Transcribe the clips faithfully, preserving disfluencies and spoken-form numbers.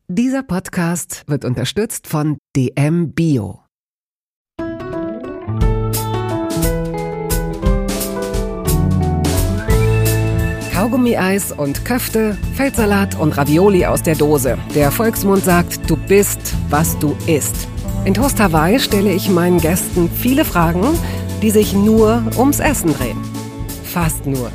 Dieser Podcast wird unterstützt von D M Bio. Kaugummi-Eis und Köfte, Feldsalat und Ravioli aus der Dose. Der Volksmund sagt, du bist, was du isst. In Toast Hawaii stelle ich meinen Gästen viele Fragen, die sich nur ums Essen drehen. Fast nur.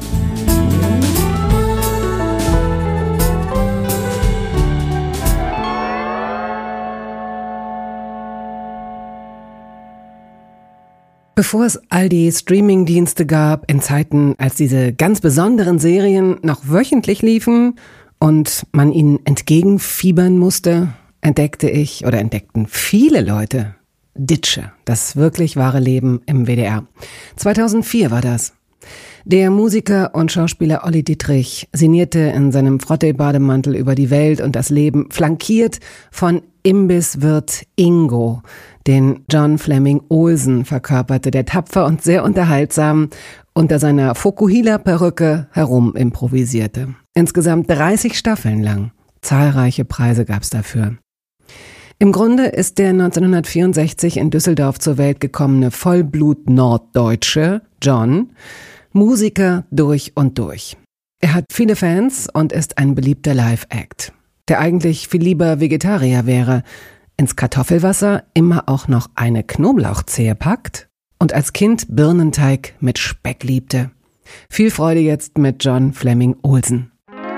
Bevor es all die Streaming-Dienste gab, in Zeiten, als diese ganz besonderen Serien noch wöchentlich liefen und man ihnen entgegenfiebern musste, entdeckte ich oder entdeckten viele Leute Ditsche, das wirklich wahre Leben im W D R. zweitausendvier war das. Der Musiker und Schauspieler Olli Dittrich sinnierte in seinem Frottee-Bademantel über die Welt und das Leben, flankiert von Imbisswirt Ingo, den John Fleming Olsen verkörperte, der tapfer und sehr unterhaltsam unter seiner Fokuhila-Perücke herum improvisierte. Insgesamt dreißig Staffeln lang. Zahlreiche Preise gab's dafür. Im Grunde ist der neunzehnhundertvierundsechzig in Düsseldorf zur Welt gekommene Vollblut-Norddeutsche John Musiker durch und durch. Er hat viele Fans und ist ein beliebter Live-Act, der eigentlich viel lieber Vegetarier wäre, ins Kartoffelwasser immer auch noch eine Knoblauchzehe packt und als Kind Birnenteig mit Speck liebte. Viel Freude jetzt mit John Fleming Olsen.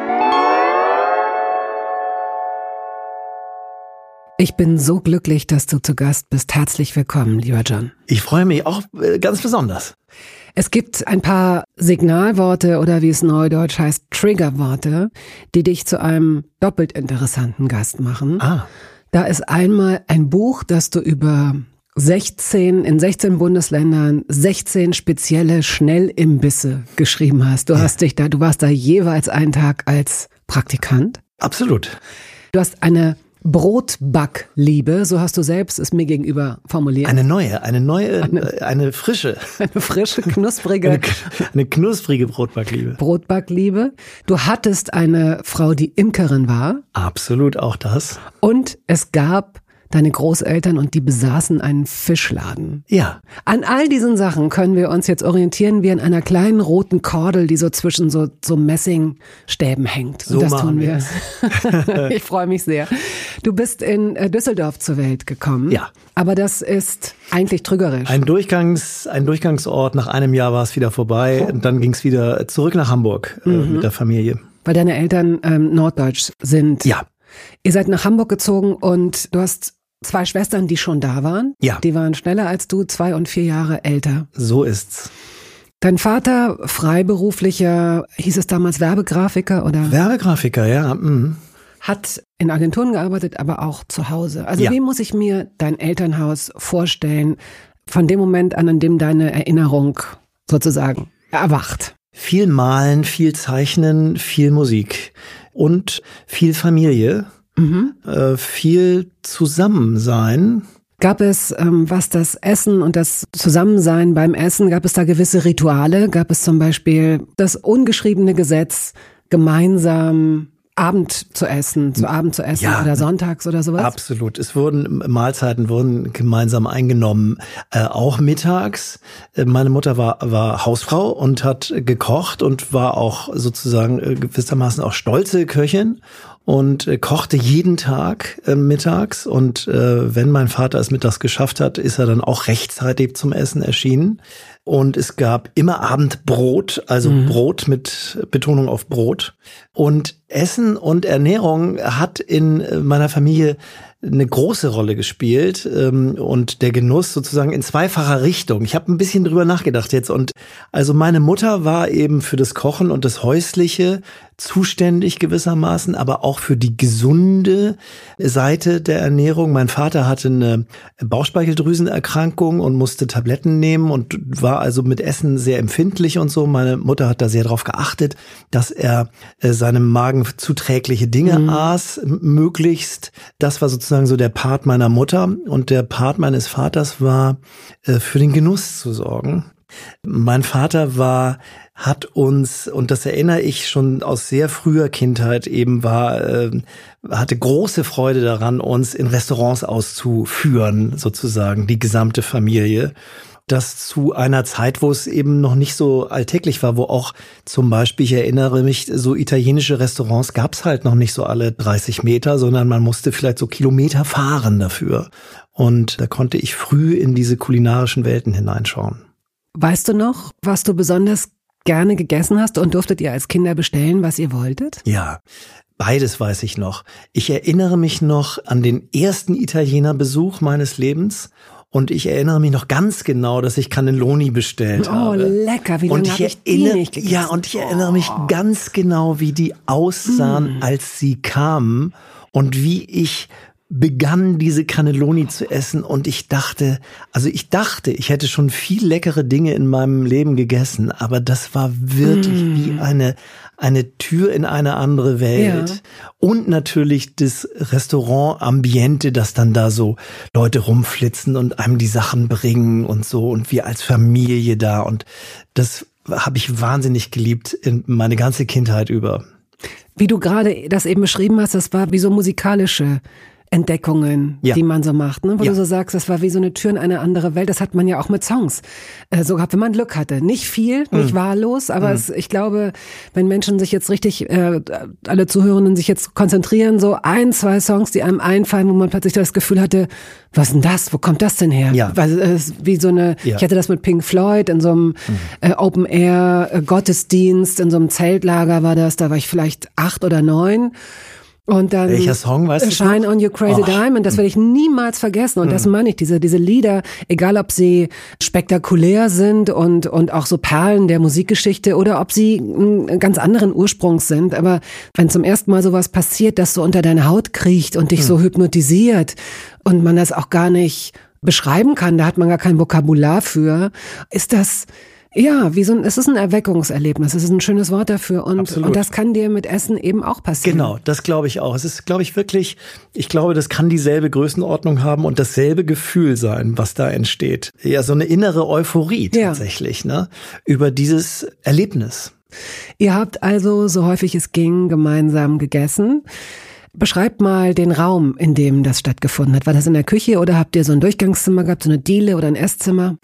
Ich bin so glücklich, dass du zu Gast bist. Herzlich willkommen, lieber John. Ich freue mich auch äh, ganz besonders. Es gibt ein paar Signalworte oder wie es neudeutsch heißt, Triggerworte, die dich zu einem doppelt interessanten Gast machen. Ah. Da ist einmal ein Buch, das du über sechzehn, in sechzehn Bundesländern, sechzehn spezielle Schnellimbisse geschrieben hast. Du hast dich da, du warst da jeweils einen Tag als Praktikant. Absolut. Du hast eine Brotbackliebe, so hast du selbst es mir gegenüber formuliert. Eine neue, eine neue, eine, eine frische. Eine frische, knusprige. Eine, eine knusprige Brotbackliebe. Brotbackliebe. Du hattest eine Frau, die Imkerin war. Absolut, auch das. Und es gab deine Großeltern und die besaßen einen Fischladen. Ja. An all diesen Sachen können wir uns jetzt orientieren wie an einer kleinen roten Kordel, die so zwischen so, so Messingstäben hängt. So und das machen tun wir. Ich freue mich sehr. Du bist in Düsseldorf zur Welt gekommen. Ja. Aber das ist eigentlich trügerisch. Ein Durchgangs, ein Durchgangsort. Nach einem Jahr war es wieder vorbei. Und dann ging es wieder zurück nach Hamburg äh, mhm. mit der Familie. Weil deine Eltern ähm, norddeutsch sind. Ja. Ihr seid nach Hamburg gezogen und du hast zwei Schwestern, die schon da waren. Ja. Die waren schneller als du, zwei und vier Jahre älter. So ist's. Dein Vater, freiberuflicher, hieß es damals Werbegrafiker oder? Werbegrafiker, ja. Mhm. Hat in Agenturen gearbeitet, aber auch zu Hause. Also ja. Wie muss ich mir dein Elternhaus vorstellen, von dem Moment an, an dem deine Erinnerung sozusagen erwacht? Viel Malen, viel Zeichnen, viel Musik und viel Familie. Mhm. Äh, viel Zusammensein. Gab es, ähm, was das Essen und das Zusammensein beim Essen, gab es da gewisse Rituale? Gab es zum Beispiel das ungeschriebene Gesetz, gemeinsam Abend zu essen, zu Abend zu essen ja, oder sonntags oder sowas? Absolut. Es wurden, Mahlzeiten wurden gemeinsam eingenommen, äh, auch mittags. Äh, meine Mutter war, war Hausfrau und hat gekocht und war auch sozusagen äh, gewissermaßen auch stolze Köchin. Und äh, kochte jeden Tag äh, mittags und äh, wenn mein Vater es mittags geschafft hat, ist er dann auch rechtzeitig zum Essen erschienen. Und es gab immer Abendbrot, also mhm. Brot mit Betonung auf Brot. Und Essen und Ernährung hat in meiner Familie eine große Rolle gespielt ähm, und der Genuss sozusagen in zweifacher Richtung. Ich habe ein bisschen drüber nachgedacht jetzt und also meine Mutter war eben für das Kochen und das Häusliche zuständig gewissermaßen, aber auch für die gesunde Seite der Ernährung. Mein Vater hatte eine Bauchspeicheldrüsenerkrankung und musste Tabletten nehmen und war also mit Essen sehr empfindlich und so. Meine Mutter hat da sehr drauf geachtet, dass er äh, seinem Magen zuträgliche Dinge mhm. aß, möglichst. Das war sozusagen so der Part meiner Mutter und der Part meines Vaters war, äh, für den Genuss zu sorgen. Mein Vater war, hat uns, und das erinnere ich schon aus sehr früher Kindheit eben, war, äh, hatte große Freude daran, uns in Restaurants auszuführen, sozusagen, die gesamte Familie. Das zu einer Zeit, wo es eben noch nicht so alltäglich war, wo auch zum Beispiel, ich erinnere mich, so italienische Restaurants gab es halt noch nicht so alle dreißig Meter, sondern man musste vielleicht so Kilometer fahren dafür. Und da konnte ich früh in diese kulinarischen Welten hineinschauen. Weißt du noch, was du besonders gerne gegessen hast und durftet ihr als Kinder bestellen, was ihr wolltet? Ja, beides weiß ich noch. Ich erinnere mich noch an den ersten Italienerbesuch meines Lebens. Und ich erinnere mich noch ganz genau, dass ich Cannelloni bestellt oh, habe. Oh, lecker, wie lange habe ich die nicht gegessen? Ja, und ich erinnere mich oh. ganz genau, wie die aussahen, mm. als sie kamen und wie ich begann, diese Cannelloni zu essen. Und ich dachte, also ich dachte, ich hätte schon viel leckere Dinge in meinem Leben gegessen, aber das war wirklich mm. wie eine eine Tür in eine andere Welt. Ja. Und natürlich das Restaurant-Ambiente, dass dann da so Leute rumflitzen und einem die Sachen bringen und so und wir als Familie da. Und das habe ich wahnsinnig geliebt in meine ganze Kindheit über. Wie du gerade das eben beschrieben hast, das war wie so musikalische Entdeckungen, ja. die man so macht, ne? Wo ja. du so sagst, das war wie so eine Tür in eine andere Welt. Das hat man ja auch mit Songs äh, so gehabt, wenn man Glück hatte. Nicht viel, nicht mm. wahllos, aber mm. es, ich glaube, wenn Menschen sich jetzt richtig, äh, alle Zuhörenden sich jetzt konzentrieren, so ein, zwei Songs, die einem einfallen, wo man plötzlich das Gefühl hatte, was ist denn das? Wo kommt das denn her? Ja. Weil es ist wie so eine, ja. ich hatte das mit Pink Floyd in so einem mm. äh, Open-Air-Gottesdienst, in so einem Zeltlager war das, da war ich vielleicht acht oder neun. Und dann welcher Song, weißt du? Shine on You Crazy oh. Diamond, das werde ich niemals vergessen. Und mm. das meine ich, diese diese Lieder, egal ob sie spektakulär sind und und auch so Perlen der Musikgeschichte oder ob sie ganz anderen Ursprungs sind. Aber wenn zum ersten Mal sowas passiert, das so unter deine Haut kriecht und dich mm. so hypnotisiert und man das auch gar nicht beschreiben kann, da hat man gar kein Vokabular für, ist das... Ja, wie so ein, es ist ein Erweckungserlebnis, es ist ein schönes Wort dafür und, und das kann dir mit Essen eben auch passieren. Genau, das glaube ich auch. Es ist, glaube ich, wirklich, ich glaube, das kann dieselbe Größenordnung haben und dasselbe Gefühl sein, was da entsteht. Ja, so eine innere Euphorie tatsächlich, ja. ne, über dieses Erlebnis. Ihr habt also, so häufig es ging, gemeinsam gegessen. Beschreibt mal den Raum, in dem das stattgefunden hat. War das in der Küche oder habt ihr so ein Durchgangszimmer gehabt, so eine Diele oder ein Esszimmer?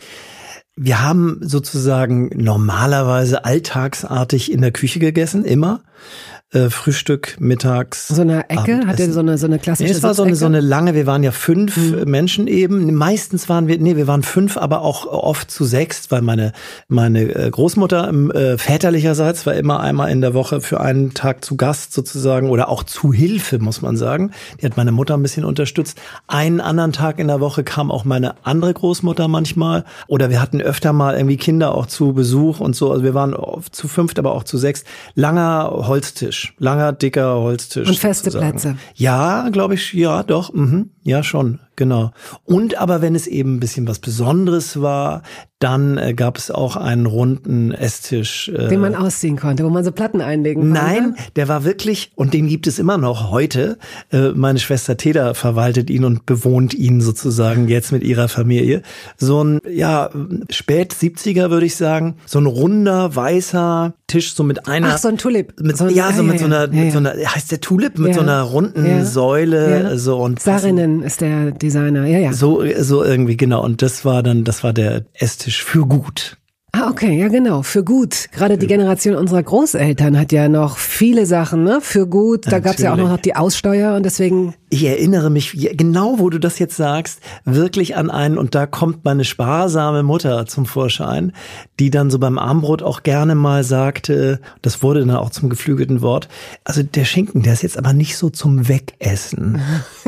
Wir haben sozusagen normalerweise alltagsartig in der Küche gegessen, immer. Äh, Frühstück, mittags. So eine Ecke? Hat ihr so eine, so eine klassische nee, es war so eine, so eine lange, wir waren ja fünf mhm. Menschen eben. Meistens waren wir, nee, wir waren fünf, aber auch oft zu sechs, weil meine, meine Großmutter äh, väterlicherseits war immer einmal in der Woche für einen Tag zu Gast sozusagen oder auch zu Hilfe, muss man sagen. Die hat meine Mutter ein bisschen unterstützt. Einen anderen Tag in der Woche kam auch meine andere Großmutter manchmal oder wir hatten öfter mal irgendwie Kinder auch zu Besuch und so. Also wir waren zu fünft, aber auch zu sechs. Langer Holztisch. Langer, dicker Holztisch. Und feste sozusagen. Plätze. Ja, glaube ich, ja, doch. Mhm. Ja, schon, genau. Und aber wenn es eben ein bisschen was Besonderes war, dann äh, gab es auch einen runden Esstisch. Äh, den man ausziehen konnte, wo man so Platten einlegen konnte. Nein, der war wirklich, und den gibt es immer noch heute. Äh, meine Schwester Teda verwaltet ihn und bewohnt ihn sozusagen jetzt mit ihrer Familie. So ein, ja, spät siebziger würde ich sagen. So ein runder, weißer Tisch, so mit einer... Ach, so ein Tulip. Mit, so ein, ja, so ja, mit ja, so einer, ja, ja. mit so einer, heißt der Tulip? Mit ja. so einer runden ja. Säule. Ja. So und Saarinen ist der Designer, ja, ja. So, so irgendwie, genau. Und das war dann, das war der Esstisch für gut. Ah, okay, ja genau, für gut. Gerade die Generation unserer Großeltern hat ja noch viele Sachen, ne? Für gut, da gab es ja auch noch die Aussteuer und deswegen... Ich erinnere mich, genau wo du das jetzt sagst, wirklich an einen, und da kommt meine sparsame Mutter zum Vorschein, die dann so beim Abendbrot auch gerne mal sagte, das wurde dann auch zum geflügelten Wort, also der Schinken, der ist jetzt aber nicht so zum Wegessen.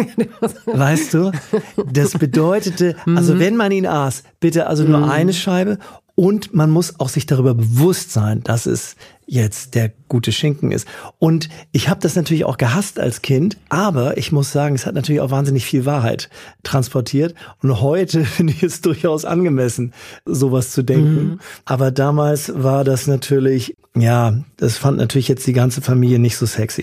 Weißt du? Das bedeutete, also wenn man ihn aß, bitte also nur mhm. eine Scheibe. Und man muss auch sich darüber bewusst sein, dass es jetzt der gute Schinken ist. Und ich habe das natürlich auch gehasst als Kind, aber ich muss sagen, es hat natürlich auch wahnsinnig viel Wahrheit transportiert. Und heute finde ich es durchaus angemessen, sowas zu denken. Mhm. Aber damals war das natürlich, ja, das fand natürlich jetzt die ganze Familie nicht so sexy.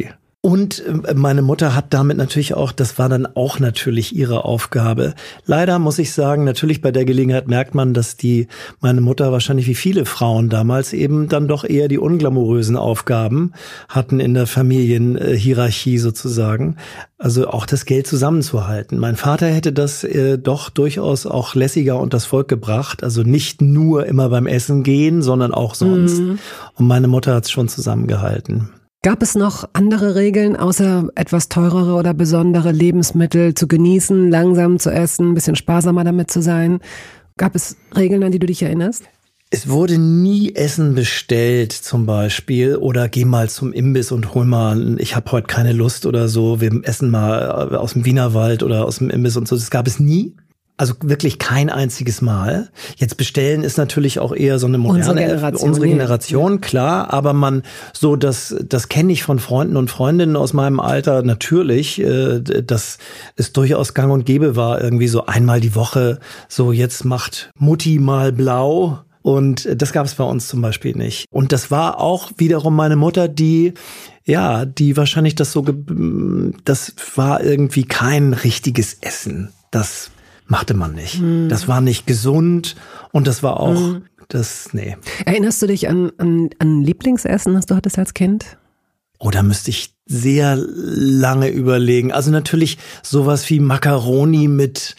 Und meine Mutter hat damit natürlich auch, das war dann auch natürlich ihre Aufgabe. Leider muss ich sagen, natürlich bei der Gelegenheit merkt man, dass die, meine Mutter wahrscheinlich wie viele Frauen damals eben dann doch eher die unglamourösen Aufgaben hatten in der Familienhierarchie sozusagen. Also auch das Geld zusammenzuhalten. Mein Vater hätte das äh, doch durchaus auch lässiger unters Volk gebracht. Also nicht nur immer beim Essen gehen, sondern auch sonst. Mhm. Und meine Mutter hat es schon zusammengehalten. Gab es noch andere Regeln, außer etwas teurere oder besondere Lebensmittel zu genießen, langsam zu essen, ein bisschen sparsamer damit zu sein? Gab es Regeln, an die du dich erinnerst? Es wurde nie Essen bestellt zum Beispiel oder geh mal zum Imbiss und hol mal, ich habe heute keine Lust oder so, wir essen mal aus dem Wienerwald oder aus dem Imbiss und so. Das gab es nie. Also wirklich kein einziges Mal. Jetzt bestellen ist natürlich auch eher so eine moderne unsere Generation, unsere Generation ja. Klar, aber man so das das kenne ich von Freunden und Freundinnen aus meinem Alter natürlich, äh, dass es durchaus gang und gäbe war, irgendwie so einmal die Woche, so jetzt macht Mutti mal blau. Und das gab es bei uns zum Beispiel nicht. Und das war auch wiederum meine Mutter, die, ja, die wahrscheinlich das so, ge- das war irgendwie kein richtiges Essen. Das machte man nicht. Mm. Das war nicht gesund und das war auch, mm. das, nee. Erinnerst du dich an, an, an Lieblingsessen, das du hattest als Kind? Oh, da müsste ich sehr lange überlegen. Also natürlich sowas wie Macaroni mit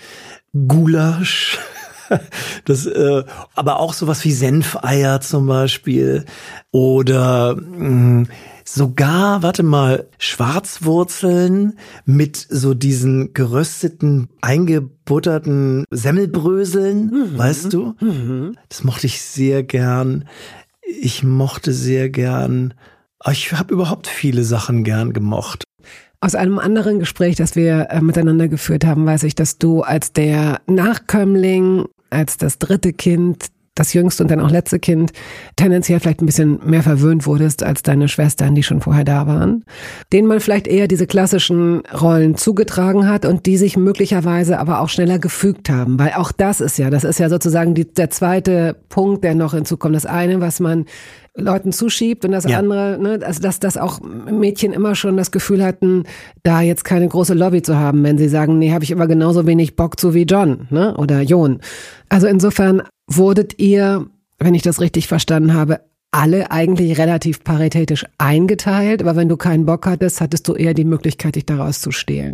Gulasch. Das, äh, aber auch sowas wie Senfeier zum Beispiel oder mh, sogar, warte mal, Schwarzwurzeln mit so diesen gerösteten, eingebutterten Semmelbröseln, mhm. weißt du? Mhm. Das mochte ich sehr gern. Ich mochte sehr gern, ich habe überhaupt viele Sachen gern gemocht. Aus einem anderen Gespräch, das wir äh, miteinander geführt haben, weiß ich, dass du als der Nachkömmling, als das dritte Kind, das jüngste und dann auch letzte Kind, tendenziell vielleicht ein bisschen mehr verwöhnt wurdest als deine Schwestern, die schon vorher da waren, denen man vielleicht eher diese klassischen Rollen zugetragen hat und die sich möglicherweise aber auch schneller gefügt haben, weil auch das ist ja, das ist ja sozusagen die, der zweite Punkt, der noch hinzukommt. Das eine, was man Leuten zuschiebt und das ja. andere, ne, also dass, dass auch Mädchen immer schon das Gefühl hatten, da jetzt keine große Lobby zu haben, wenn sie sagen, nee, habe ich immer genauso wenig Bock zu wie John, ne, oder Jon. Also insofern wurdet ihr, wenn ich das richtig verstanden habe, alle eigentlich relativ paritätisch eingeteilt, aber wenn du keinen Bock hattest, hattest du eher die Möglichkeit, dich daraus zu stehlen.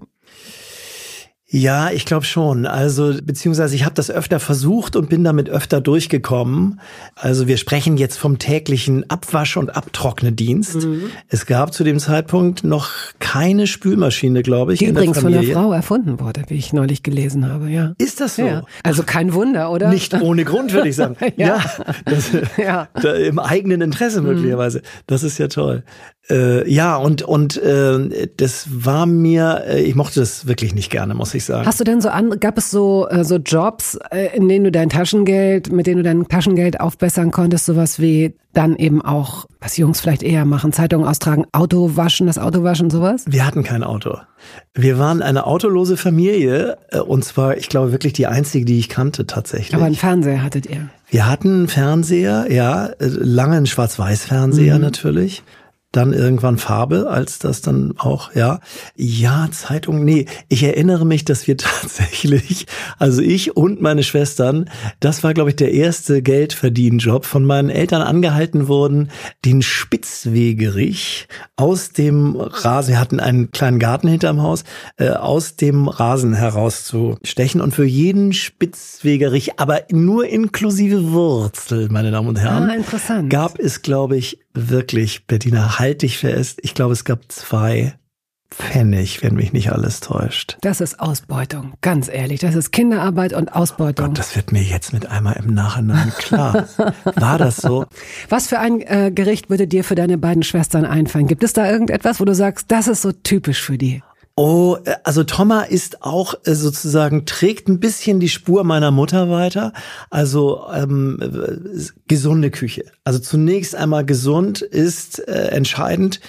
Ja, ich glaube schon. Also beziehungsweise ich habe das öfter versucht und bin damit öfter durchgekommen. Also wir sprechen jetzt vom täglichen Abwasch- und Abtrocknedienst. Mhm. Es gab zu dem Zeitpunkt noch keine Spülmaschine, glaube ich. Die in übrigens der von der Frau erfunden wurde, wie ich neulich gelesen habe. Ja. Ist das so? Ja. Also kein Wunder, oder? Nicht ohne Grund, würde ich sagen. ja, ja, das, ja. Da, im eigenen Interesse möglicherweise. Mhm. Das ist ja toll. Äh, ja, und und äh, das war mir, äh, ich mochte das wirklich nicht gerne, muss ich sagen. Hast du denn so an, gab es so äh, so Jobs, äh, in denen du dein Taschengeld, mit denen du dein Taschengeld aufbessern konntest, sowas wie dann eben auch, was Jungs vielleicht eher machen, Zeitungen austragen, Auto waschen, das Auto waschen, sowas? Wir hatten kein Auto. Wir waren eine autolose Familie, äh, und zwar, ich glaube, wirklich die einzige, die ich kannte tatsächlich. Aber einen Fernseher hattet ihr? Wir hatten einen Fernseher, ja, äh, lange einen Schwarz-Weiß-Fernseher mhm. natürlich. Dann irgendwann Farbe, als das dann auch, ja. Ja, Zeitung, nee. Ich erinnere mich, dass wir tatsächlich, also ich und meine Schwestern, das war, glaube ich, der erste Geldverdienjob, von meinen Eltern angehalten wurden, den Spitzwegerich aus dem Rasen, wir hatten einen kleinen Garten hinterm Haus, äh, aus dem Rasen herauszustechen und für jeden Spitzwegerich, aber nur inklusive Wurzel, meine Damen und Herren, ah, interessant. Gab es, glaube ich, wirklich, Bettina, halt dich fest. Ich glaube, es gab zwei Pfennig, wenn mich nicht alles täuscht. Das ist Ausbeutung, ganz ehrlich. Das ist Kinderarbeit und Ausbeutung. Gott, das wird mir jetzt mit einmal im Nachhinein klar. War das so? Was für ein äh, Gericht würde dir für deine beiden Schwestern einfallen? Gibt es da irgendetwas, wo du sagst, das ist so typisch für die? Oh, also Thomas ist auch äh, sozusagen, trägt ein bisschen die Spur meiner Mutter weiter. Also ähm, äh, gesunde Küche. Also zunächst einmal gesund ist äh, entscheidend.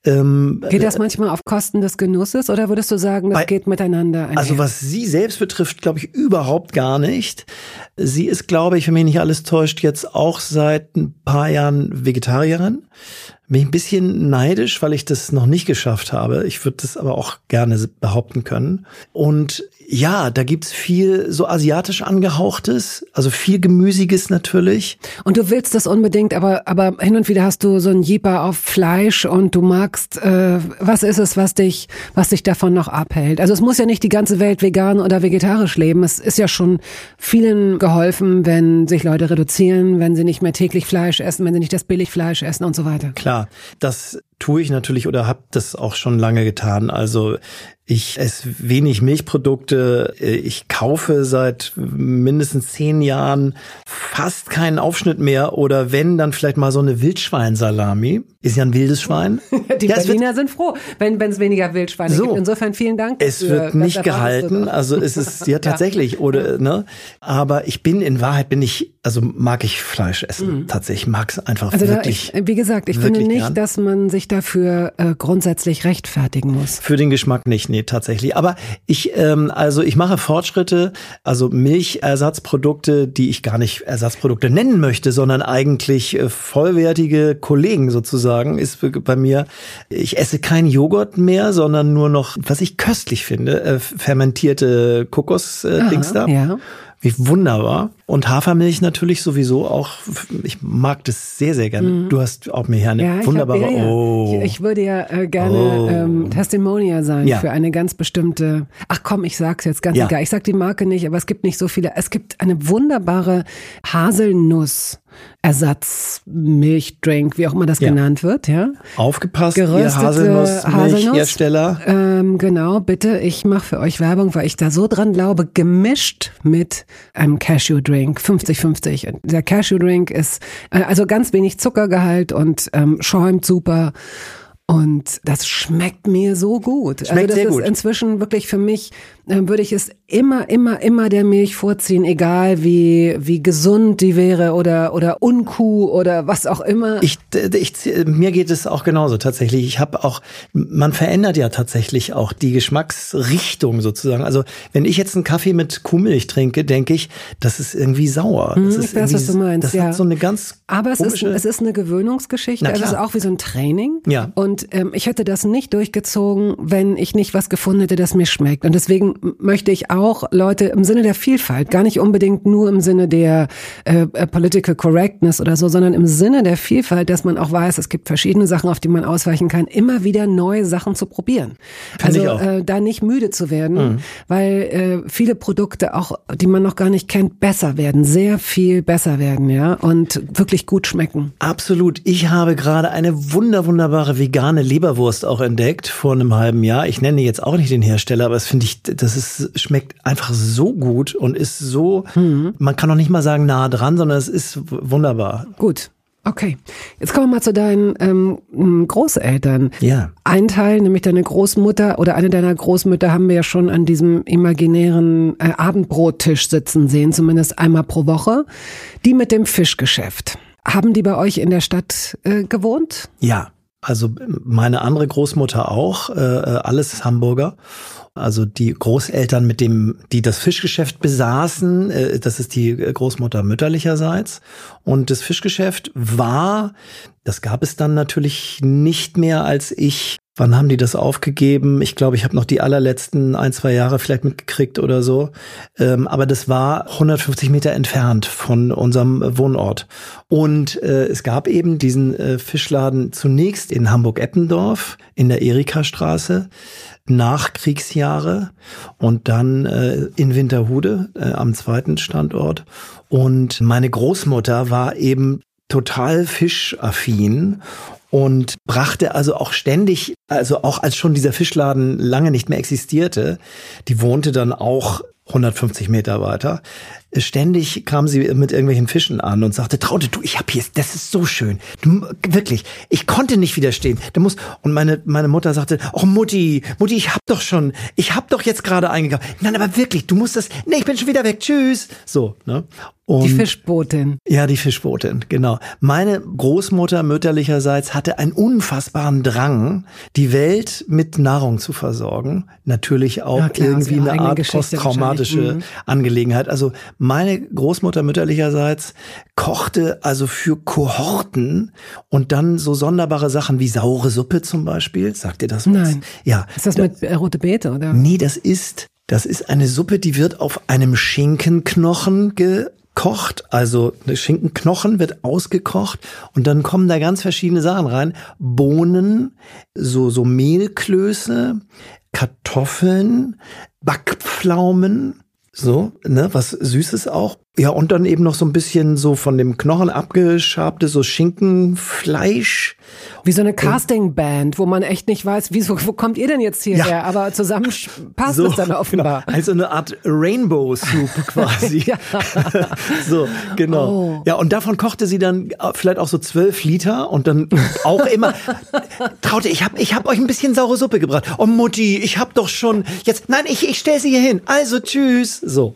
Ähm, geht das manchmal auf Kosten des Genusses oder würdest du sagen, das bei, geht miteinander einher? Also was sie selbst betrifft, glaube ich, überhaupt gar nicht. Sie ist, glaube ich, wenn mich nicht alles täuscht, jetzt auch seit ein paar Jahren Vegetarierin. Bin ich ein bisschen neidisch, weil ich das noch nicht geschafft habe. Ich würde das aber auch gerne behaupten können. Und ja, da gibt's viel so asiatisch angehauchtes, also viel Gemüsiges natürlich. Und du willst das unbedingt, aber aber hin und wieder hast du so ein Jeeper auf Fleisch und du magst, äh, was ist es, was dich was dich davon noch abhält? Also es muss ja nicht die ganze Welt vegan oder vegetarisch leben. Es ist ja schon vielen geholfen, wenn sich Leute reduzieren, wenn sie nicht mehr täglich Fleisch essen, wenn sie nicht das Billigfleisch essen und so weiter. Klar, das tue ich natürlich oder habe das auch schon lange getan. Also ich esse wenig Milchprodukte. Ich kaufe seit mindestens zehn Jahren fast keinen Aufschnitt mehr oder wenn, dann vielleicht mal so eine Wildschweinsalami. Ist ja ein wildes Schwein. Die ja, Berliner wird, sind froh, wenn wenn es weniger Wildschweine so, gibt. Insofern vielen Dank. Es für, wird nicht gehalten, also es ist ja tatsächlich, oder, ne? Aber ich bin, in Wahrheit bin ich, also mag ich Fleisch essen. Mhm. Tatsächlich, ich mag es einfach also wirklich. Da, ich, wie gesagt, ich finde nicht, gern. dass man sich dafür äh, grundsätzlich rechtfertigen muss. Für den Geschmack nicht, nee, tatsächlich. Aber ich, ähm, also ich mache Fortschritte, also Milchersatzprodukte, die ich gar nicht Ersatzprodukte nennen möchte, sondern eigentlich äh, vollwertige Kollegen sozusagen, ist bei mir, ich esse keinen Joghurt mehr, sondern nur noch, was ich köstlich finde, äh, fermentierte Kokos-Dings äh, da. Ja. Wie wunderbar. Und Hafermilch natürlich sowieso auch. Ich mag das sehr, sehr gerne. Mhm. Du hast auch mir hier eine ja, wunderbare. Hab, ja, ja. Oh. Ich, ich würde ja äh, gerne oh. ähm, Testimonial sein ja. für eine ganz bestimmte. Ach komm, ich sag's jetzt ganz ja. egal. Ich sag die Marke nicht, aber es gibt nicht so viele. Es gibt eine wunderbare Haselnuss. Ersatzmilchdrink, wie auch immer das ja. genannt wird, ja. Aufgepasst, Geröstete ihr Haselnuss-Milchhersteller. Ähm, genau, bitte, ich mache für euch Werbung, weil ich da so dran glaube, gemischt mit einem Cashew-Drink, fünfzig fünfzig. Der Cashew-Drink ist äh, also ganz wenig Zuckergehalt und ähm, schäumt super. Und das schmeckt mir so gut. Schmeckt also das sehr ist gut. Inzwischen wirklich für mich, äh, würde ich es immer, immer, immer der Milch vorziehen, egal wie wie gesund die wäre oder oder Unkuh oder was auch immer. Ich, ich mir geht es auch genauso tatsächlich. Ich habe auch, man verändert ja tatsächlich auch die Geschmacksrichtung sozusagen. Also wenn ich jetzt einen Kaffee mit Kuhmilch trinke, denke ich, das ist irgendwie sauer. Hm, das ich ist weiß, was du meinst. Das ja. hat so eine ganz Aber es komische, ist es ist eine Gewöhnungsgeschichte. Es ist auch wie so ein Training. Ja. Und ähm, ich hätte das nicht durchgezogen, wenn ich nicht was gefunden hätte, das mir schmeckt. Und deswegen möchte ich auch Leute im Sinne der Vielfalt, gar nicht unbedingt nur im Sinne der äh, Political Correctness oder so, sondern im Sinne der Vielfalt, dass man auch weiß, es gibt verschiedene Sachen, auf die man ausweichen kann, immer wieder neue Sachen zu probieren. Find also ich auch. Äh, da nicht müde zu werden, mhm. weil äh, viele Produkte auch, die man noch gar nicht kennt, besser werden, sehr viel besser werden, ja, und wirklich gut schmecken. Absolut. Ich habe gerade eine wunder wunderbare vegane Leberwurst auch entdeckt vor einem halben Jahr. Ich nenne jetzt auch nicht den Hersteller, aber das finde ich, das ist, schmeckt einfach so gut und ist so, mhm. man kann noch nicht mal sagen nah dran, sondern es ist wunderbar. Gut. Okay, jetzt kommen wir mal zu deinen ähm, Großeltern. Ja. Ein Teil, nämlich deine Großmutter oder eine deiner Großmütter haben wir ja schon an diesem imaginären äh, Abendbrottisch sitzen sehen, zumindest einmal pro Woche. Die mit dem Fischgeschäft. Haben die bei euch in der Stadt äh, gewohnt? Ja, also meine andere Großmutter auch, äh, alles Hamburger. Also die Großeltern, mit dem, die das Fischgeschäft besaßen, äh, das ist die Großmutter mütterlicherseits. Und das Fischgeschäft war, das gab es dann natürlich nicht mehr, als ich, wann haben die das aufgegeben? Ich glaube, ich habe noch die allerletzten ein, zwei Jahre vielleicht mitgekriegt oder so. Ähm, aber das war hundertfünfzig Meter entfernt von unserem Wohnort. Und äh, es gab eben diesen äh, Fischladen zunächst in Hamburg-Eppendorf in der Erikastraße. Nachkriegsjahre und dann äh, in Winterhude äh, am zweiten Standort. Und meine Großmutter war eben total fischaffin und brachte also auch ständig, also auch als schon dieser Fischladen lange nicht mehr existierte, die wohnte dann auch hundertfünfzig Meter weiter. Ständig kam sie mit irgendwelchen Fischen an und sagte, Traute, du, ich hab hier, das ist so schön. Du, wirklich, ich konnte nicht widerstehen. Du musst, und meine, meine Mutter sagte, oh Mutti, Mutti, ich hab doch schon, ich hab doch jetzt gerade eingekauft. Nein, aber wirklich, du musst das, nee, ich bin schon wieder weg, tschüss. So, ne? Und die Fischbotin. Ja, die Fischbotin, genau. Meine Großmutter mütterlicherseits hatte einen unfassbaren Drang, die Welt mit Nahrung zu versorgen. Natürlich auch ja, klar, irgendwie eine Art Geschichte posttraumatische mhm. Angelegenheit. Also meine Großmutter mütterlicherseits kochte also für Kohorten und dann so sonderbare Sachen wie saure Suppe zum Beispiel. Sagt ihr das was? Nein. Ja. Ist das mit äh, rote Beete, oder? Nee, das ist, das ist eine Suppe, die wird auf einem Schinkenknochen ge kocht, also der Schinkenknochen wird ausgekocht und dann kommen da ganz verschiedene Sachen rein. Bohnen, so, so Mehlklöße, Kartoffeln, Backpflaumen, so, ne, was Süßes auch. Ja, und dann eben noch so ein bisschen so von dem Knochen abgeschabte, so Schinkenfleisch. Wie so eine Castingband, wo man echt nicht weiß, wieso, wo kommt ihr denn jetzt hierher? Ja. Aber zusammen passt so, es dann offenbar. Genau. Also eine Art Rainbow Soup quasi. Ja. So, genau. Oh. Ja, und davon kochte sie dann vielleicht auch so zwölf Liter und dann auch immer, Traute, ich hab, ich hab euch ein bisschen saure Suppe gebracht. Oh Mutti, ich hab doch schon, jetzt, nein, ich, ich stell sie hier hin. Also tschüss. So.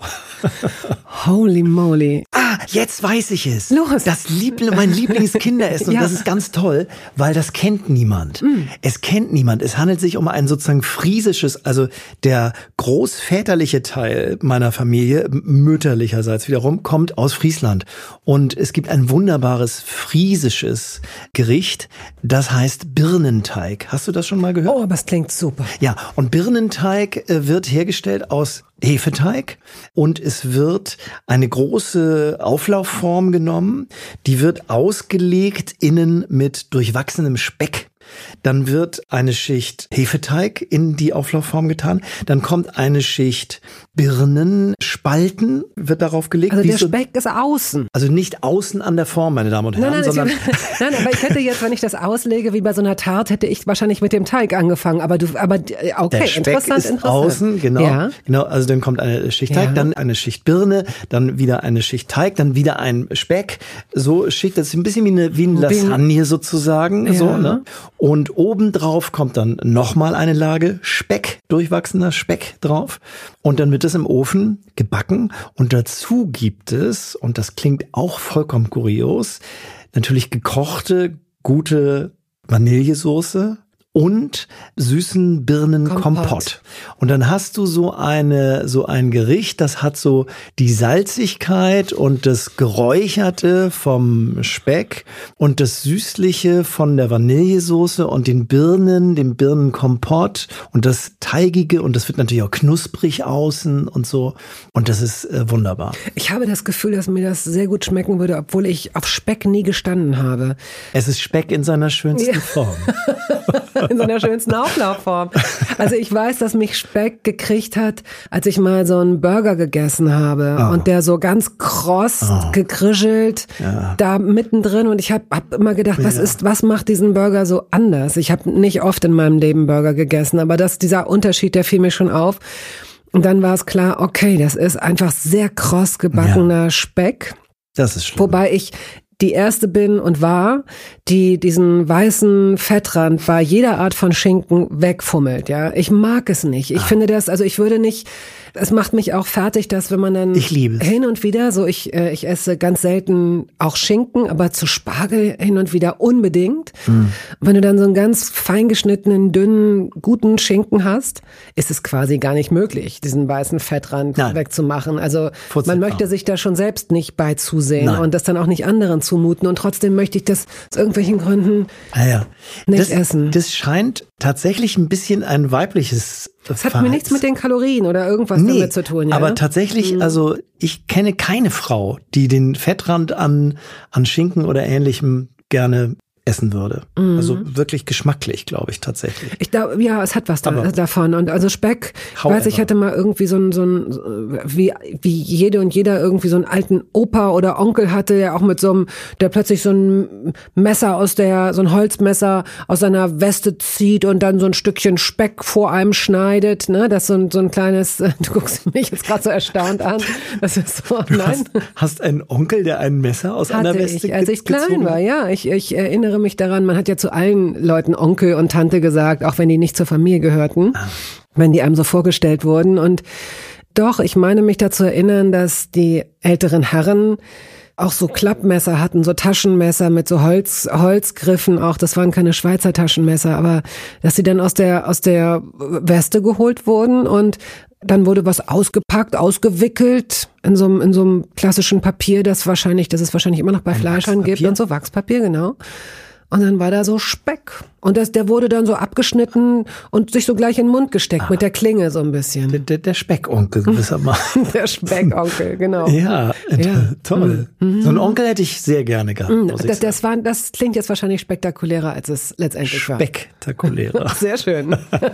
Holy moly. Ah, jetzt weiß ich es. Los. Das Liebl- mein Lieblingskinderessen. Ja. Und das ist ganz toll, weil das kennt niemand. Mm. Es kennt niemand. Es handelt sich um ein sozusagen friesisches, also der großväterliche Teil meiner Familie, mütterlicherseits wiederum, kommt aus Friesland. Und es gibt ein wunderbares friesisches Gericht, das heißt Birnenteig. Hast du das schon mal gehört? Oh, aber es klingt super. Ja, und Birnenteig wird hergestellt aus Hefeteig und es wird eine große Auflaufform genommen, die wird ausgelegt innen mit durchwachsenem Speck. Dann wird eine Schicht Hefeteig in die Auflaufform getan. Dann kommt eine Schicht Birnenspalten, wird darauf gelegt. Also der Speck so, ist außen. Also nicht außen an der Form, meine Damen und Herren. Nein, nein, sondern ich, nein, aber ich hätte jetzt, wenn ich das auslege, wie bei so einer Tarte, hätte ich wahrscheinlich mit dem Teig angefangen. Aber du, aber okay, der Speck interessant, ist interessant. Außen, genau, ja. genau. Also dann kommt eine Schicht Teig, ja. dann eine Schicht Birne, dann wieder eine Schicht Teig, dann wieder ein Speck. So schick, das ist ein bisschen wie eine wie ein Lasagne sozusagen, ja. so, ne? Und obendrauf kommt dann nochmal eine Lage Speck, durchwachsener Speck drauf. Und dann wird es im Ofen gebacken. Und dazu gibt es, und das klingt auch vollkommen kurios, natürlich gekochte, gute Vanillesoße und süßen Birnenkompott. Kompott. Und dann hast du so eine so ein Gericht, das hat so die Salzigkeit und das Geräucherte vom Speck und das Süßliche von der Vanillesoße und den Birnen, dem Birnenkompott und das Teigige und das wird natürlich auch knusprig außen und so und das ist äh, wunderbar. Ich habe das Gefühl, dass mir das sehr gut schmecken würde, obwohl ich auf Speck nie gestanden habe. Es ist Speck in seiner schönsten ja. Form. In seiner schönsten Auflaufform. Also ich weiß, dass mich Speck gekriegt hat, als ich mal so einen Burger gegessen habe oh. und der so ganz kross, oh. gekrischelt, ja. da mittendrin und ich habe hab immer gedacht, was ja. ist, was macht diesen Burger so anders? Ich habe nicht oft in meinem Leben Burger gegessen, aber das, dieser Unterschied, der fiel mir schon auf. Und dann war es klar, okay, das ist einfach sehr kross gebackener ja. Speck. Das ist schlimm. Wobei ich die erste bin und war, die diesen weißen Fettrand bei jeder Art von Schinken wegfummelt, ja. Ich mag es nicht. Ich ah. finde das, also ich würde nicht, es macht mich auch fertig, dass wenn man dann ich liebe es. hin und wieder, so ich äh, ich esse ganz selten auch Schinken, aber zu Spargel hin und wieder unbedingt. Mm. Wenn du dann so einen ganz fein geschnittenen, dünnen, guten Schinken hast, ist es quasi gar nicht möglich, diesen weißen Fettrand Nein. wegzumachen. Also Furzig man möchte auch. sich da schon selbst nicht bei zusehen Nein. und das dann auch nicht anderen zumuten und trotzdem möchte ich das aus irgendwelchen Gründen ah ja. nicht das, essen. Das scheint tatsächlich ein bisschen ein weibliches Das hat mir nichts mit den Kalorien oder irgendwas nee, damit zu tun. Ja? Aber tatsächlich, mhm. also ich kenne keine Frau, die den Fettrand an, an Schinken oder Ähnlichem gerne essen würde. Mhm. Also wirklich geschmacklich, glaube ich, tatsächlich. Ich glaube, ja, es hat was da, davon. Und also Speck, weiß ich, hatte mal irgendwie so ein, so ein, wie, wie jede und jeder irgendwie so einen alten Opa oder Onkel hatte, der auch mit so einem, der plötzlich so ein Messer aus der, so ein Holzmesser aus seiner Weste zieht und dann so ein Stückchen Speck vor einem schneidet, ne, das so ein, so ein kleines, du guckst mich jetzt gerade so erstaunt an, das ist so, du nein. Hast, hast einen Onkel, der ein Messer aus hatte einer Weste ich, als ich gezogen? klein war, ja, ich, ich erinnere mich daran, man hat ja zu allen Leuten Onkel und Tante gesagt, auch wenn die nicht zur Familie gehörten, ah. wenn die einem so vorgestellt wurden und Doch, ich meine mich dazu erinnern, dass die älteren Herren auch so Klappmesser hatten, so Taschenmesser mit so Holz, Holzgriffen auch. Das waren keine Schweizer Taschenmesser, aber dass sie dann aus der, aus der Weste geholt wurden und dann wurde was ausgepackt, ausgewickelt in so einem, in so einem klassischen Papier, das wahrscheinlich, das es wahrscheinlich immer noch bei Fleischern gibt und so Wachspapier, genau. Und dann war da so Speck. Und das, der wurde dann so abgeschnitten und sich so gleich in den Mund gesteckt, ah, mit der Klinge so ein bisschen. Der, der, der Speckonkel gewissermaßen. Der Speckonkel, genau. Ja, ja. Toll. Mhm. So einen Onkel hätte ich sehr gerne gehabt. Mhm. Das, das, war, das klingt jetzt wahrscheinlich spektakulärer, als es letztendlich war. Spektakulärer. Sehr schön.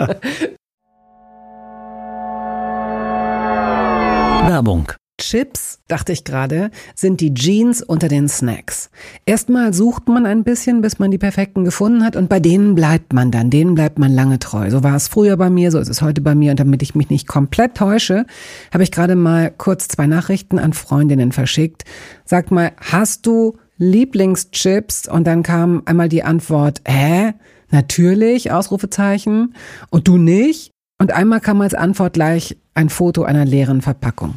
Werbung. Chips, dachte ich gerade, sind die Jeans unter den Snacks. Erstmal sucht man ein bisschen, bis man die perfekten gefunden hat und bei denen bleibt man dann, denen bleibt man lange treu. So war es früher bei mir, so ist es heute bei mir und damit ich mich nicht komplett täusche, habe ich gerade mal kurz zwei Nachrichten an Freundinnen verschickt. Sag mal, hast du Lieblingschips? Und dann kam einmal die Antwort, hä? Natürlich, Ausrufezeichen. Und du nicht? Und einmal kam als Antwort gleich ein Foto einer leeren Verpackung.